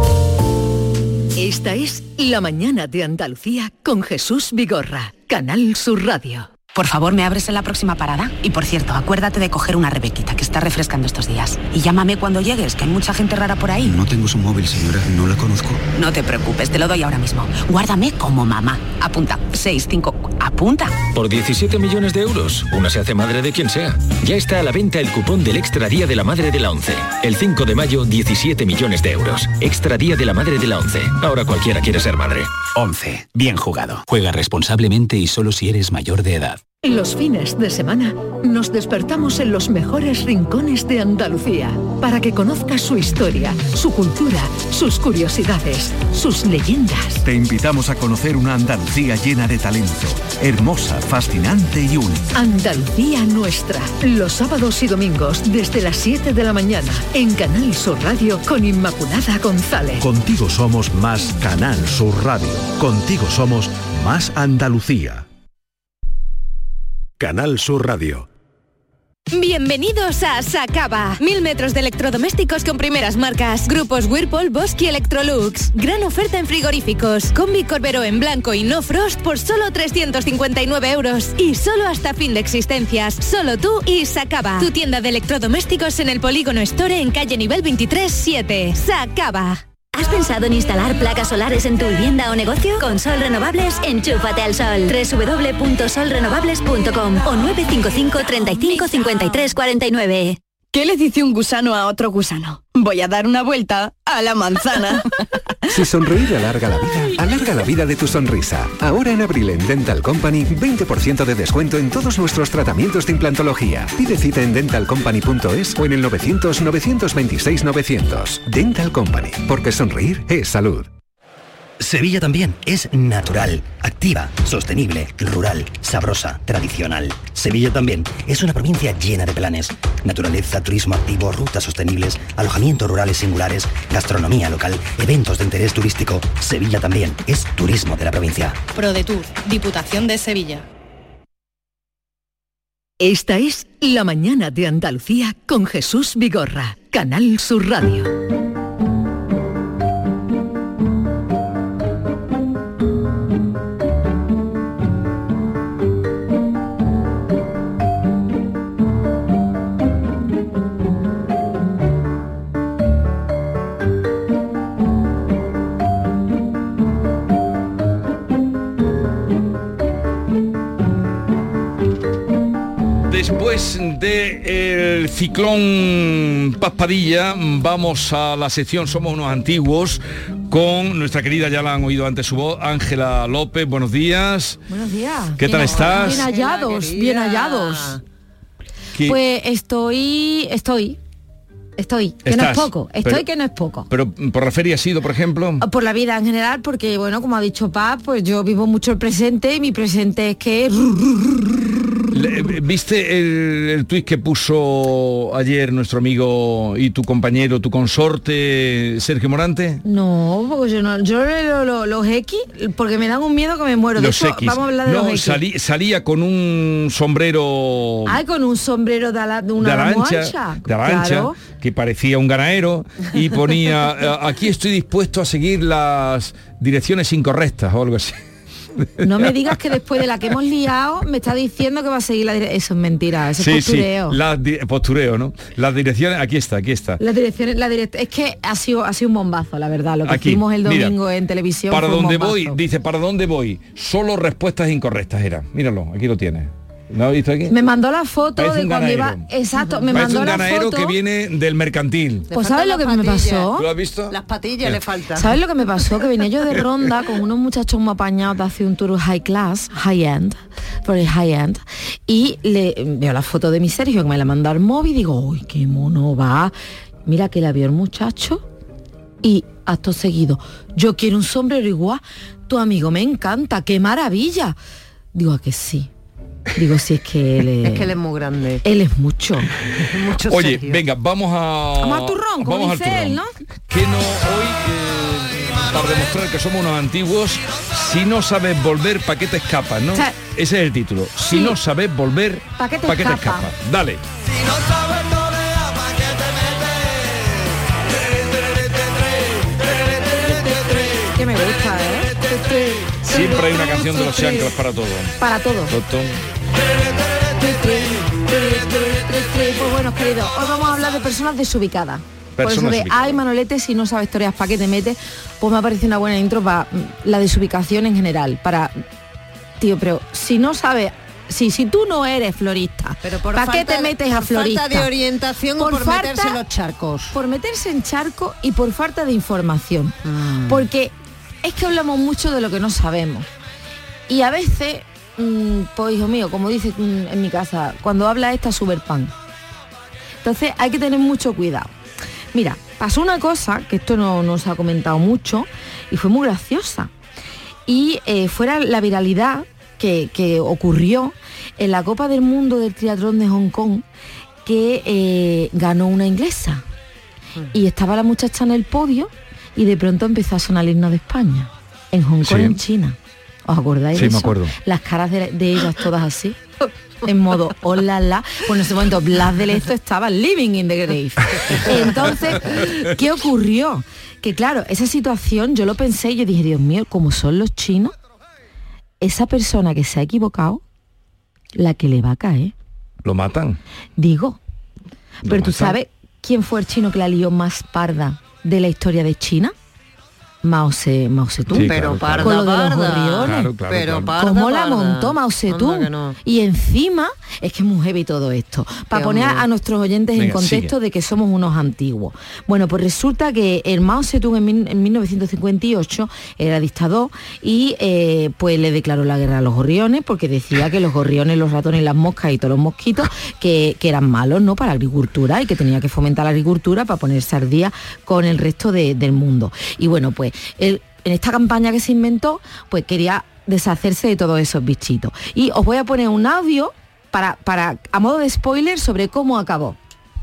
Esta es La Mañana de Andalucía con Jesús Vigorra, Canal Sur Radio. Por favor, ¿me abres en la próxima parada? Y por cierto, acuérdate de coger una Rebequita, que está refrescando estos días. Y llámame cuando llegues, que hay mucha gente rara por ahí. No tengo su móvil, señora, no la conozco. No te preocupes, te lo doy ahora mismo. Guárdame como mamá. Apunta, seis cinco... Apunta. Por diecisiete millones de euros, una se hace madre de quien sea. Ya está a la venta el cupón del Extra Día de la Madre de la ONCE. El cinco de mayo, diecisiete millones de euros. Extra Día de la Madre de la ONCE. Ahora cualquiera quiere ser madre. ONCE. Bien jugado. Juega responsablemente y solo si eres mayor de edad. Los fines de semana nos despertamos en los mejores rincones de Andalucía para que conozcas su historia, su cultura, sus curiosidades, sus leyendas. Te invitamos a conocer una Andalucía llena de talento, hermosa, fascinante y única. Andalucía nuestra, los sábados y domingos desde las siete de la mañana en Canal Sur Radio con Inmaculada González. Contigo somos más Canal Sur Radio. Contigo somos más Andalucía. Canal Sur Radio. Bienvenidos a Sacaba. Mil metros de electrodomésticos con primeras marcas. Grupos Whirlpool, Bosch y Electrolux. Gran oferta en frigoríficos. Combi Corbero en blanco y no frost por solo trescientos cincuenta y nueve euros. Y solo hasta fin de existencias. Solo tú y Sacaba. Tu tienda de electrodomésticos en el Polígono Store en calle nivel veintitrés siete. Sacaba. ¿Has pensado en instalar placas solares en tu vivienda o negocio? Con Sol Renovables, enchúfate al sol. doble u doble u doble u punto sol renovables punto com o nueve cinco cinco, treinta y cinco, cincuenta y tres, cuarenta y nueve. ¿Qué le dice un gusano a otro gusano? Voy a dar una vuelta a la manzana. Si sonreír alarga la vida, alarga la vida de tu sonrisa. Ahora en abril en Dental Company, veinte por ciento de descuento en todos nuestros tratamientos de implantología. Pide cita en dental company punto es o en el novecientos, novecientos veintiséis, novecientos. Dental Company, porque sonreír es salud. Sevilla también es natural, activa, sostenible, rural, sabrosa, tradicional. Sevilla también es una provincia llena de planes. Naturaleza, turismo activo, rutas sostenibles, alojamientos rurales singulares, gastronomía local, eventos de interés turístico. Sevilla también es turismo de la provincia. ProDetour, Diputación de Sevilla. Esta es La Mañana de Andalucía con Jesús Vigorra, Canal Sur Radio. Después del ciclón Paz Padilla, vamos a la sección Somos unos antiguos con nuestra querida, ya la han oído antes su voz, Ángela López. Buenos días. Buenos días. ¿Qué tal estás? Bien hallados, bien hallados. ¿Qué? Pues estoy, estoy, estoy, que ¿Estás? no es poco, estoy pero, que no es poco. Pero por la feria ha sido, por ejemplo. Por la vida en general, porque bueno, como ha dicho Paz, pues yo vivo mucho el presente y mi presente es que... ¿Viste el, el tuit que puso ayer nuestro amigo y tu compañero, tu consorte, Sergio Morante? No, porque yo no, yo lo, lo, los X, porque me dan un miedo que me muero. De los hecho, X. Vamos a hablar de no, los X. Salí, salía con un sombrero... Ay, con un sombrero de, ala, de una de ancha, ancha, de ancha, claro, que parecía un ganaero, y ponía, aquí estoy dispuesto a seguir las direcciones incorrectas o algo así. No me digas que después de la que hemos liado me está diciendo que va a seguir la dirección. Eso es mentira, eso sí, es postureo. Sí, la postureo, ¿no? Las direcciones, aquí está, aquí está. Las direcciones, la direct es que ha sido, ha sido un bombazo, la verdad, lo que aquí, hicimos el domingo mira, en televisión. ¿Para fue dónde un voy? Dice, ¿para dónde voy? Solo respuestas incorrectas era. Míralo, aquí lo tienes. ¿No has visto aquí? Me mandó la foto Parece de un cuando iba... ganaero. Exacto, me Parece mandó un la ganaero foto... que viene del mercantil. Pues ¿sabes lo que me pasó? ¿Tú lo has visto? Las patillas le faltan. ¿Sabes lo que me pasó? Que venía yo de Ronda con unos muchachos muy apañados de hacer un tour high class, high end, por el high end, y le veo la foto de mi Sergio, que me la mandó al móvil, y digo, uy, qué mono va. Mira que la vio el muchacho, y acto seguido, yo quiero un sombrero igual, tu amigo me encanta, qué maravilla. Digo, ¿a que sí? Digo, sí, es que él es... Es que él es muy grande. Él es mucho. mucho Oye, serio. venga, vamos a... Vamos al turrón, como vamos dice al turrón. él, ¿no? Que no hoy, eh, para demostrar que somos unos antiguos, si no sabes volver, ¿pa' qué te escapas, no? O sea, ese es el título. Si sí. no sabes volver, ¿Pa' qué te ¿pa' qué te escapas? escapas? Dale. Que me gusta, ¿eh? Siempre hay una canción de los chanclas para todo. Para todo. Totón. Pues bueno, queridos, hoy vamos a hablar de personas desubicadas. Por eso Personas de, ubicadas. ay, Manolete, si no sabes historias, ¿para qué te metes? Pues me ha parecido una buena intro para la desubicación en general. Para, tío, pero si no sabes... Si, si tú no eres florista, ¿para qué te metes a por florista? falta de orientación o por meterse en los charcos. Por meterse en charcos y por falta de información. Mm. Porque es que hablamos mucho de lo que no sabemos. Y a veces, mmm, pues hijo mío, como dice mm, en mi casa, cuando habla esta super pan. Entonces hay que tener mucho cuidado. Mira, pasó una cosa, que esto no nos ha comentado mucho, y fue muy graciosa. Y eh, fuera la viralidad que, que ocurrió en la Copa del Mundo del Triatlón de Hong Kong, que eh, ganó una inglesa. Y estaba la muchacha en el podio y de pronto empezó a sonar el himno de España, en Hong Kong, Sí. en China. ¿Os acordáis Sí, de me eso? acuerdo. Las caras de, de ellas todas así, en modo, hola, la. Bueno, en ese momento Blas de Lezo estaba living in the grave. Entonces, ¿qué ocurrió? Que claro, esa situación yo lo pensé y yo dije, Dios mío, como son los chinos, esa persona que se ha equivocado, la que le va a caer. ¿Lo matan? Digo, ¿Lo pero tú matan? sabes quién fue el chino que la lió más parda de la historia de China. Mao, Se, Mao Zedong. Sí, Pero claro, parda, claro. Con lo de los parda. gorriones. Claro, claro, Pero claro. parda, ¿Cómo la parda. montó Mao Anda Zedong? que no. Y encima, es que es muy heavy todo esto. Para Qué poner hombre. a nuestros oyentes en Venga, contexto sigue. de que somos unos antiguos. Bueno, pues resulta que el Mao Zedong en, mil- en mil novecientos cincuenta y ocho era dictador y eh, pues le declaró la guerra a los gorriones porque decía que los gorriones, los ratones, las moscas y todos los mosquitos que, que eran malos, ¿no?, para la agricultura y que tenía que fomentar la agricultura para ponerse al día con el resto de- del mundo. Y bueno, pues él, en esta campaña que se inventó, pues quería deshacerse de todos esos bichitos. Y os voy a poner un audio para, para a modo de spoiler sobre cómo acabó.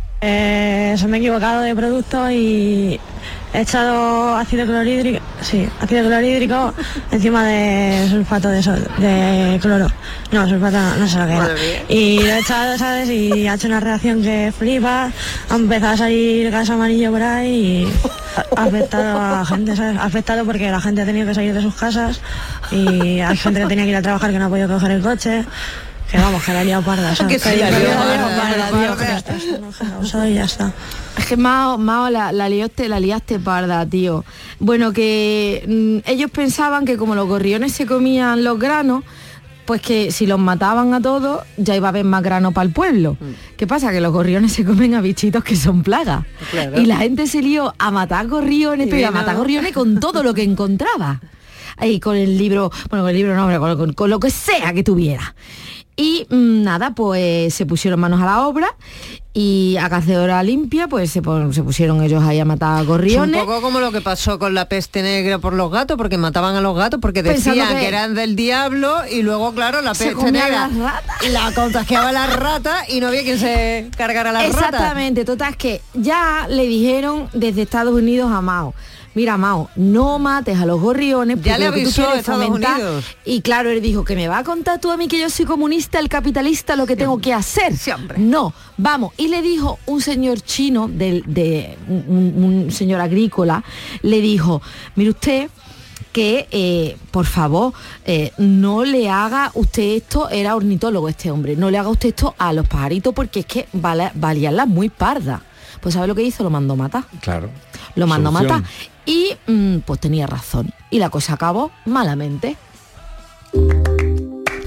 Eh, se me he equivocado de producto y he echado ácido clorhídrico, sí, ácido clorhídrico encima de sulfato de, sol, de cloro. No, sulfato no, no sé lo que era. Y lo he echado, ¿sabes? Y ha hecho una reacción que flipa, ha empezado a salir gas amarillo por ahí y ha afectado a la gente, ¿sabes? Ha afectado porque la gente ha tenido que salir de sus casas y hay gente que tenía que ir a trabajar que no ha podido coger el coche. Que vamos, que la he liado parda. ¿sabes? Que sí, la he lió liado parda, parda, parda, tío, que parda. esto es un causado y ya está. Es que Mao, Mao la, la, liaste, la liaste parda, tío. Bueno, que mm, ellos pensaban que como los gorriones se comían los granos, pues que si los mataban a todos, ya iba a haber más grano para el pueblo. ¿Qué pasa? Que los gorriones se comen a bichitos que son plagas. Claro. Y la gente se lió a matar gorriones, Y pero a vino- matar gorriones con todo lo que encontraba. Ahí con el libro, bueno, con el libro no, pero con, con- con lo que sea que tuviera. Y mm, nada, pues se pusieron manos a la obra y a cacedora limpia, pues se, pon- se pusieron ellos ahí a matar Es un gorriones. poco como lo que pasó con la peste negra por los gatos, porque mataban a los gatos porque Pensando decían que... que- eran del diablo y luego, claro, la Se peste comían negra las ratas. la contagiaba a las ratas y no había quien se cargara las ratas. Exactamente, total, es que ya le dijeron desde Estados Unidos a Mao, mira, Mao, no mates a los gorriones porque Ya le lo que tú avisó quieres Estados fomentar. Unidos. Y claro, él dijo que me va a contar tú a mí que yo soy comunista, el capitalista, lo que tengo que hacer. Sí, hombre. No, vamos. Y le dijo un señor chino, del- de, un, un señor agrícola, le dijo, mire usted, que eh, por favor eh, no le haga usted esto, era ornitólogo este hombre, no le haga usted esto a los pajaritos porque es que vala- valían las muy pardas. Pues ¿sabe lo que hizo? Lo mandó matar. Claro. Lo mandó Solución. matar. Y mm, pues tenía razón. Y la cosa acabó malamente. Y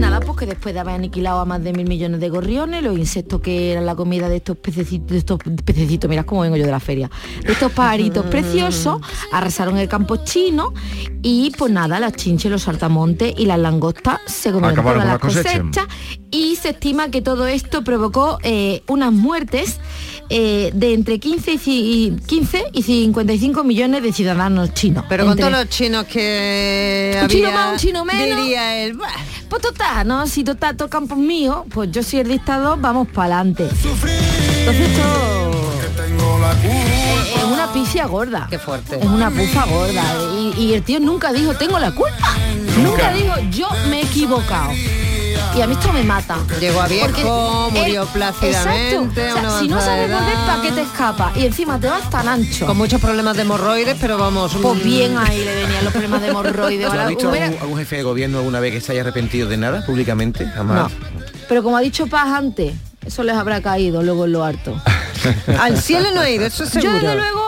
nada, pues que después de haber aniquilado a más de mil millones de gorriones, los insectos que eran la comida de estos pececitos, de estos pececitos, mirad cómo vengo yo de la feria, de estos pajaritos preciosos, arrasaron el campo chino y pues nada, las chinches, los saltamontes y las langostas se comieron todas las cosechas y se estima que todo esto provocó eh, unas muertes eh, de entre quince y, quince y cincuenta y cinco millones de ciudadanos chinos. Pero entre, con todos los chinos que un había, chino más, un chino menos, diría él, bah. Pues total, ¿no? Si total tocan por mío, pues yo soy el dictador, vamos para adelante. Entonces esto es, es una pifia gorda. Qué fuerte. Es una pufa gorda. Y, y el tío nunca dijo, tengo la culpa. Nunca, nunca dijo, yo me he equivocado. Y a mí esto me mata. Llegó a viejo, porque murió él, plácidamente. Exacto. O sea, si no sabes volver, ¿para qué te escapas? Y encima te vas tan ancho. Con muchos problemas de hemorroides, pero vamos. Pues bien ahí le venían los problemas de hemorroides. ¿Has visto hubiera... algún, algún jefe de gobierno alguna vez que se haya arrepentido de nada públicamente? Jamás. No. Pero como ha dicho Paz antes, eso les habrá caído luego en lo harto. Al cielo no he ido, eso es seguro. Yo desde luego...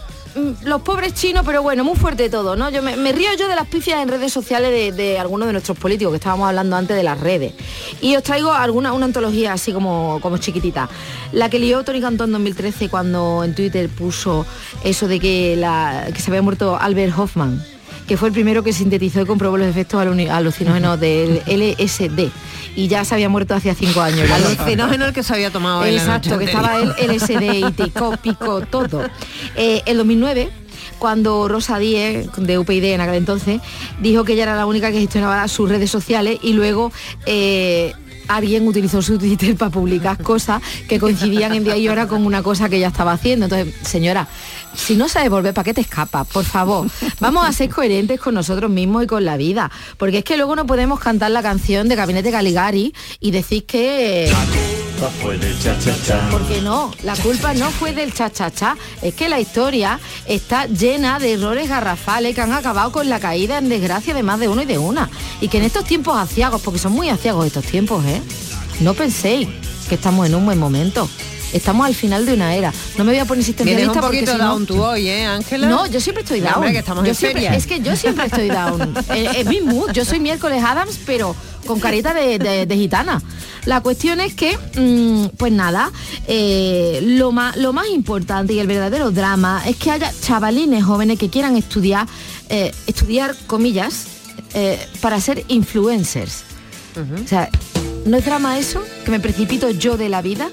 los pobres chinos, pero bueno, muy fuerte todo, ¿no? Yo me, me río yo de las pifias en redes sociales de, de algunos de nuestros políticos, que estábamos hablando antes de las redes. Y os traigo alguna una antología así como, como chiquitita. La que lió Tony Cantó en dos mil trece cuando en Twitter puso eso de que, la, que se había muerto Albert Hoffman, que fue el primero que sintetizó y comprobó los efectos alucinógenos del L S D. Y ya se había muerto hacía cinco años. El alucinógeno el que se había tomado. Exacto, que estaba el L S D y picó, picó todo. Eh, el dos mil nueve, cuando Rosa Díez, de U P y D en aquel entonces, dijo que ella era la única que gestionaba sus redes sociales y luego... Eh, alguien utilizó su Twitter para publicar cosas que coincidían en día y hora con una cosa que ella estaba haciendo. Entonces, señora, si no sabes volver, ¿para qué te escapas? Por favor, vamos a ser coherentes con nosotros mismos y con la vida. Porque es que luego no podemos cantar la canción de Gabinete Caligari y decir que... Fue del cha-cha-cha. Porque no, la culpa no fue del cha-cha-cha. Es que la historia está llena de errores garrafales que han acabado con la caída en desgracia de más de uno y de una. Y que en estos tiempos aciagos, porque son muy aciagos estos tiempos, ¿eh? No penséis que estamos en un buen momento. Estamos al final de una era. No me voy a poner existencialista un porque poquito si down no... tú hoy, ¿eh, Ángela? No, yo siempre estoy down. No, hombre, que estamos yo en siempre, feria. es que yo siempre estoy down. Es, es mi mood. Yo soy miércoles Adams, pero con carita de, de, de gitana. La cuestión es que, mmm, pues nada, eh, lo, más, lo más importante y el verdadero drama es que haya chavalines jóvenes que quieran estudiar, eh, estudiar, comillas, eh, para ser influencers. Uh-huh. O sea, ¿no es drama eso? ¿Que me precipito yo de la vida?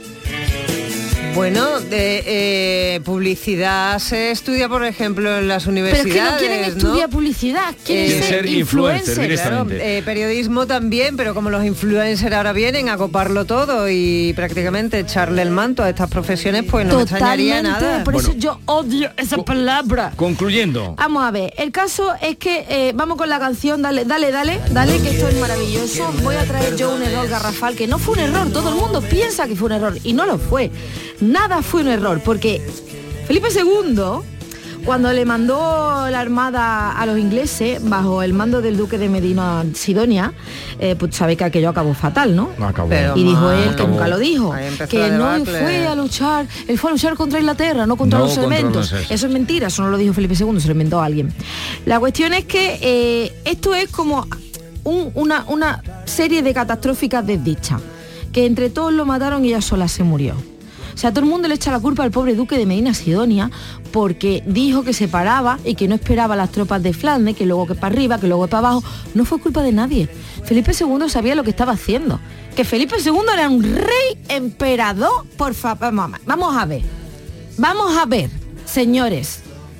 Bueno, de eh, publicidad se estudia, por ejemplo, en las universidades. Pero es que no quieren estudiar, ¿no? Publicidad, quieren eh, ser, ser influencer, influencer. Claro, eh, periodismo también, pero como los influencers ahora vienen a coparlo todo y prácticamente echarle el manto a estas profesiones, pues no me extrañaría nada. Por bueno, eso yo odio esa palabra. Concluyendo. Vamos a ver, el caso es que eh, vamos con la canción, dale, dale, dale, dale, que esto es maravilloso. Voy a traer yo un error garrafal, que no fue un error, todo el mundo piensa que fue un error, y no lo fue. Nada fue un error, porque Felipe segundo, cuando le mandó la armada a los ingleses bajo el mando del duque de Medina Sidonia, eh, pues sabe que aquello acabó fatal, ¿no? Acabó. Y dijo él, acabó. que nunca lo dijo, que no fue a luchar, él fue a luchar contra Inglaterra, no contra no los elementos. Eso. eso es mentira, eso no lo dijo Felipe segundo, se lo inventó alguien. La cuestión es que eh, esto es como un, una, una serie de catastróficas desdichas, que entre todos lo mataron y ella sola se murió. O sea, todo el mundo le echa la culpa al pobre duque de Medina Sidonia porque dijo que se paraba y que no esperaba a las tropas de Flandes, que luego que para arriba, que luego para abajo. No fue culpa de nadie. Felipe segundo sabía lo que estaba haciendo. Que Felipe segundo era un rey emperador. Por favor, vamos a ver. Vamos a ver, señores.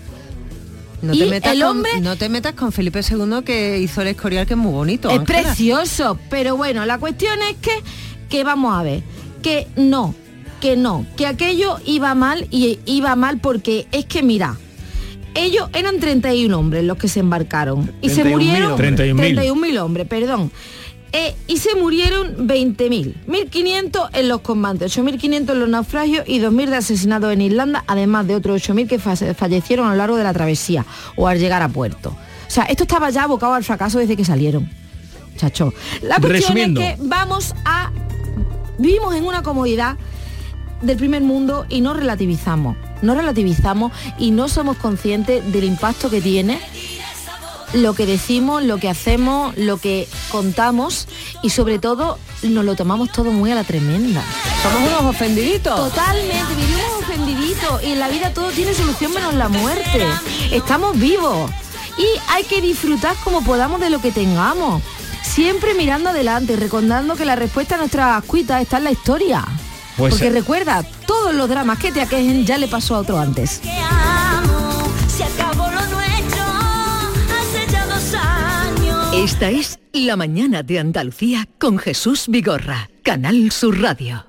No te, metas el hombre, con, no te metas con Felipe segundo, que hizo el Escorial, que es muy bonito. Es Ángela. Precioso, pero bueno, la cuestión es que, que vamos a ver, que no, que no, que aquello iba mal y iba mal porque es que mira, ellos eran treinta y un hombres los que se embarcaron y se murieron treinta y un mil hombres, perdón. Eh, y se murieron veinte mil, mil quinientos en los combates, ocho mil quinientos en los naufragios y dos mil de asesinados en Irlanda, además de otros ocho mil que fallecieron a lo largo de la travesía o al llegar a puerto. O sea, esto estaba ya abocado al fracaso desde que salieron, chacho. La cuestión Resumiendo. es que vamos a... Vivimos en una comodidad del primer mundo y no relativizamos, no relativizamos y no somos conscientes del impacto que tiene lo que decimos, lo que hacemos, lo que contamos y sobre todo nos lo tomamos todo muy a la tremenda. Somos unos ofendiditos. Totalmente, vivimos ofendiditos y en la vida todo tiene solución menos la muerte. Estamos vivos y hay que disfrutar como podamos de lo que tengamos. Siempre mirando adelante, recordando que la respuesta a nuestras cuitas está en la historia. Pues Porque eh... recuerda, todos los dramas que te aquejen ya le pasó a otro antes. Esta es La Mañana de Andalucía con Jesús Vigorra, Canal Sur Radio.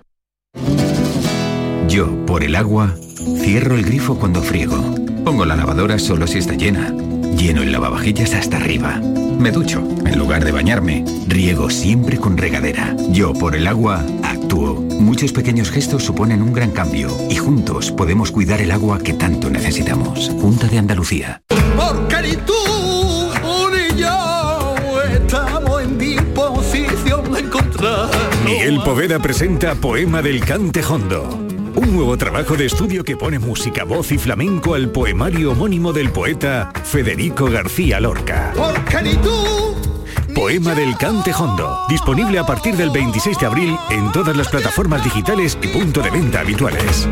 Yo, por el agua, cierro el grifo cuando friego. Pongo la lavadora solo si está llena. Lleno el lavavajillas hasta arriba. Me ducho. En lugar de bañarme, riego siempre con regadera. Yo, por el agua, actúo. Muchos pequeños gestos suponen un gran cambio y juntos podemos cuidar el agua que tanto necesitamos. Junta de Andalucía. Porque ni tú ni yo estamos en disposición de encontrar. Miguel Poveda presenta Poema del Cante Jondo. Un nuevo trabajo de estudio que pone música, voz y flamenco al poemario homónimo del poeta Federico García Lorca. Porque ni tú. Poema del Cante Jondo, disponible a partir del veintiséis de abril en todas las plataformas digitales y punto de venta habituales.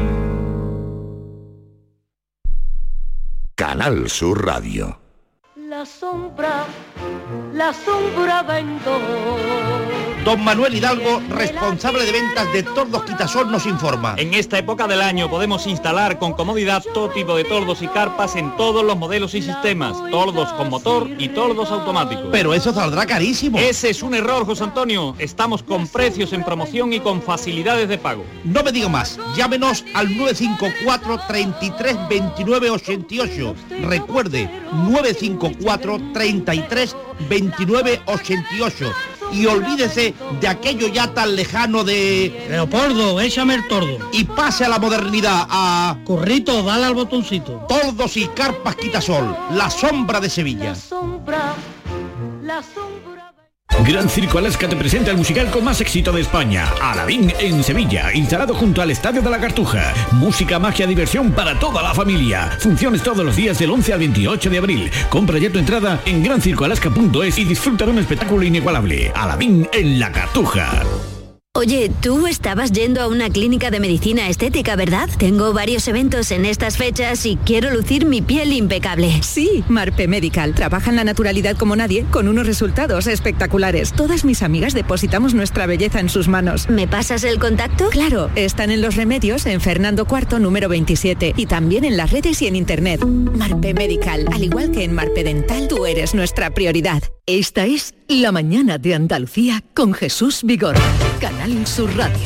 Canal Sur Radio. La sombra, la sombra vendó. Don Manuel Hidalgo, responsable de ventas de Tordos Quitasol, nos informa. En esta época del año podemos instalar con comodidad todo tipo de tordos y carpas en todos los modelos y sistemas, tordos con motor y tordos automáticos. Pero eso saldrá carísimo. Ese es un error, José Antonio. Estamos con precios en promoción y con facilidades de pago. No me diga más, llámenos al nueve cinco cuatro, treinta y tres, veintinueve ochenta y ocho. Recuerde, nueve cinco cuatro, treinta y tres, veintinueve ochenta y ocho. Y olvídese de aquello ya tan lejano de... Leopoldo, échame el tordo. Y pase a la modernidad, a... Corrito, dale al botoncito. Tordos y carpas Quitasol, la sombra de Sevilla. La sombra, la sombra... Gran Circo Alaska te presenta el musical con más éxito de España, Aladín en Sevilla, instalado junto al Estadio de la Cartuja. Música, magia, diversión para toda la familia. Funciones todos los días del once al veintiocho de abril. Compra ya tu entrada en gran circo alaska punto es y disfruta de un espectáculo inigualable. Aladín en la Cartuja. Oye, tú estabas yendo a una clínica de medicina estética, ¿verdad? Tengo varios eventos en estas fechas y quiero lucir mi piel impecable. Sí, Marpe Medical. Trabajan la naturalidad como nadie, con unos resultados espectaculares. Todas mis amigas depositamos nuestra belleza en sus manos. ¿Me pasas el contacto? Claro, están en Los Remedios, en Fernando cuarto, número veintisiete. Y también en las redes y en internet. Marpe Medical. Al igual que en Marpe Dental, tú eres nuestra prioridad. Esta es La Mañana de Andalucía con Jesús Vigorra, Canal Sur Radio.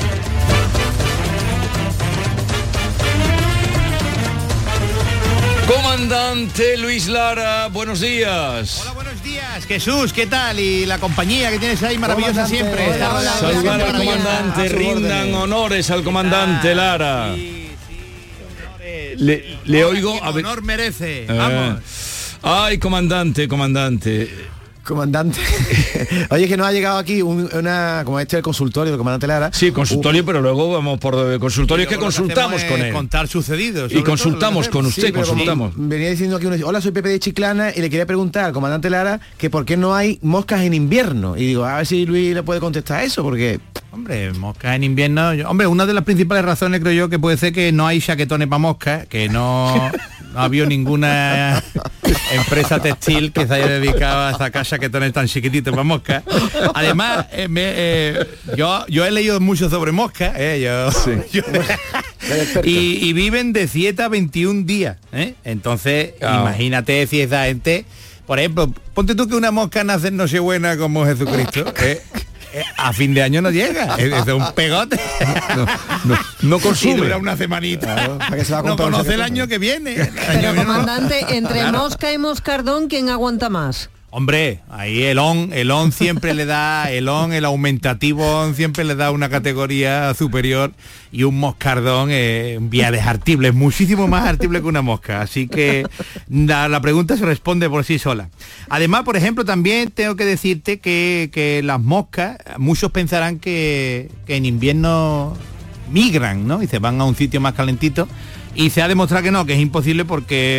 Comandante Luis Lara, buenos días. Hola, buenos días, Jesús, ¿qué tal? Y la compañía que tienes ahí maravillosa siempre. Hola, hola, saludar al comandante, rindan honores al comandante Lara. Sí, sí, le, le oigo a ver. Honor merece. Eh. Vamos. Ay, comandante, comandante. Comandante. Oye, que nos ha llegado aquí un, una, como este el consultorio del comandante Lara. Sí, consultorio, uh, pero luego vamos por consultorio, es que consultamos con él. Contar sucedidos. Y consultamos con usted, sí, consultamos. Venía diciendo aquí, uno, hola, soy Pepe de Chiclana y le quería preguntar al comandante Lara que por qué no hay moscas en invierno. Y digo, a ver si Luis le puede contestar eso, porque... Hombre, moscas en invierno... Yo, hombre, una de las principales razones creo yo que puede ser que no hay chaquetones para moscas, que no, no ha habido ninguna empresa textil que se haya dedicado a sacar chaquetones tan chiquititos para moscas. Además, eh, me, eh, yo, yo he leído mucho sobre moscas, eh, yo, sí. yo y, y viven de siete a veintiún días. ¿eh? Entonces, oh. imagínate si esa gente... Por ejemplo, ponte tú que una mosca nace en Nochebuena como Jesucristo. ¿eh? A fin de año no llega, es, es un pegote. No, no, no consume. Dura una semanita. Claro, ¿para que se va a no conoce el año que viene. El Pero año comandante, viene. entre claro. mosca y moscardón, ¿quién aguanta más? Hombre, ahí el on, el on siempre le da, el on, el aumentativo on siempre le da una categoría superior y un moscardón es un vía desartible, es muchísimo más artible que una mosca. Así que la, la pregunta se responde por sí sola. Además, por ejemplo, también tengo que decirte que, que las moscas, muchos pensarán que, que en invierno migran, ¿no? Y se van a un sitio más calentito. Y se ha demostrado que no, que es imposible porque...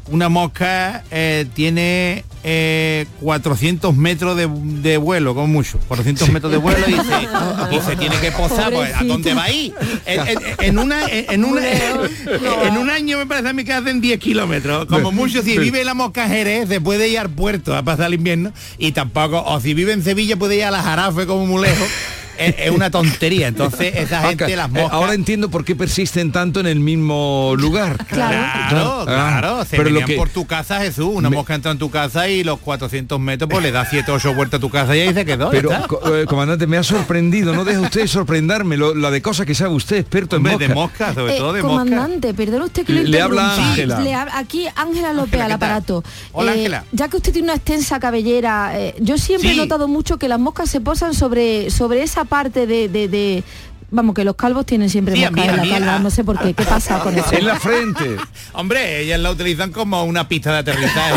una mosca eh, tiene eh, cuatrocientos metros de, de vuelo, como mucho, cuatrocientos metros de vuelo y se, y se tiene que posar, pues, ¿a dónde va ahí? En, en, en, una, en, una, en un año me parece a mí que hacen diez kilómetros, como mucho. Si vive en la mosca en Jerez, se puede ir al puerto a pasar el invierno, y tampoco, o si vive en Sevilla puede ir a la Jarafe como muy lejos. Es, es una tontería. Entonces esa gente, okay, las moscas... Ahora entiendo por qué persisten tanto en el mismo lugar. Claro, claro, claro. Se pero venían lo que... por tu casa, Jesús. Una me... mosca entra en tu casa y los cuatrocientos metros, pues le da siete o ocho vueltas a tu casa y ahí se quedó. Pero, co eh, comandante, me ha sorprendido. No deja usted sorprenderme lo, la de cosas que sabe usted, experto en moscas. De moscas, sobre eh, todo de comandante, moscas. Comandante, perdón usted que lo Le habla Ángela. Le ha, aquí Ángela López al aparato. Hola, Ángela. Eh, ya que usted tiene una extensa cabellera, eh, yo siempre sí. he notado mucho que las moscas se posan sobre, sobre esa parte de, de De, vamos, que los calvos tienen siempre sí, moscas en la calva, no sé por qué, ¿qué pasa con eso? En la frente. Hombre, ellas la utilizan como una pista de aterrizaje.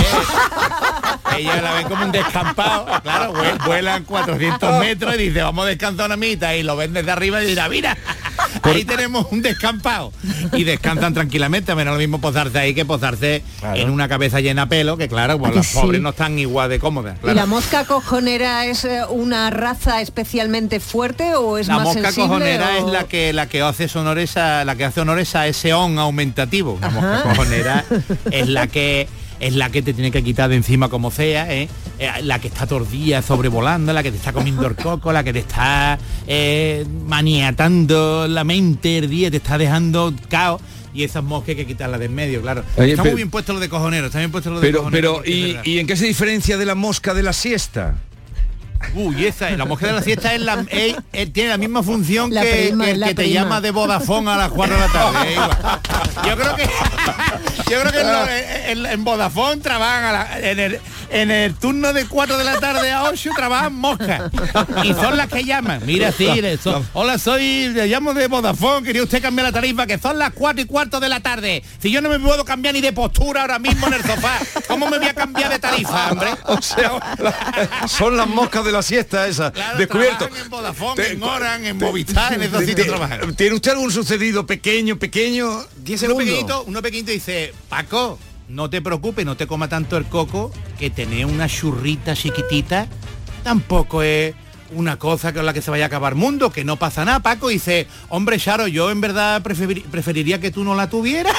Ellas la ven como un descampado, claro, vuelan cuatrocientos metros y dice, vamos a descansar una mitad, y lo ven desde arriba y dirá, mira, ahí tenemos un descampado. Y descansan tranquilamente, a menos lo mismo posarse ahí que posarse claro. en una cabeza llena de pelo, que claro, pues los sí? pobres no están igual de cómodas. Claro. ¿Y la mosca cojonera es una raza especialmente fuerte o es la más sensible? La mosca cojonera o... es la que la que hace honores a la que hace honores a ese on aumentativo. La Ajá. mosca cojonera es la que es la que te tiene que quitar de encima como sea, ¿eh? Eh, la que está tordía sobrevolando, la que te está comiendo el coco, la que te está eh, maniatando la mente el día, te está dejando caos. Y esas moscas hay que quitarlas de en medio, claro. Oye, está pero, muy bien puesto lo de cojonero, está bien puesto lo de pero, cojonero. Pero, ¿y, ¿y en qué se diferencia de la mosca de la siesta? Uy, esa, la mosca de la siesta es la, es, es, tiene la misma función la que, prima, que el que te prima. llama de Vodafone a las cuatro de la tarde. ¿eh? Yo creo que yo creo que en, en, en Vodafone trabajan a la, en, el, en el turno de cuatro de la tarde a ocho trabajan moscas. Y son las que llaman. Mira, sí, son, hola, soy, le llamo de Vodafone, quería usted cambiar la tarifa, que son las cuatro y cuarto de la tarde. Si yo no me puedo cambiar ni de postura ahora mismo en el sofá, ¿cómo me voy a cambiar de tarifa, hombre? O sea, la, son las moscas de la siesta esa, claro, descubierto. En Vodafone, te, en Orange, en Movistar, en esos sitios trabajan. ¿Tiene usted algún sucedido pequeño, pequeño? diez segundos. Uno pequeñito, uno pequeñito dice, Paco, no te preocupes, no te coma tanto el coco, que tener una churrita chiquitita tampoco es una cosa con la que se vaya a acabar mundo, que no pasa nada. Paco dice, hombre, Charo, yo en verdad preferir, preferiría que tú no la tuvieras.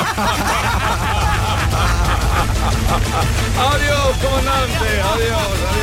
Adiós, comandante, adiós, adiós.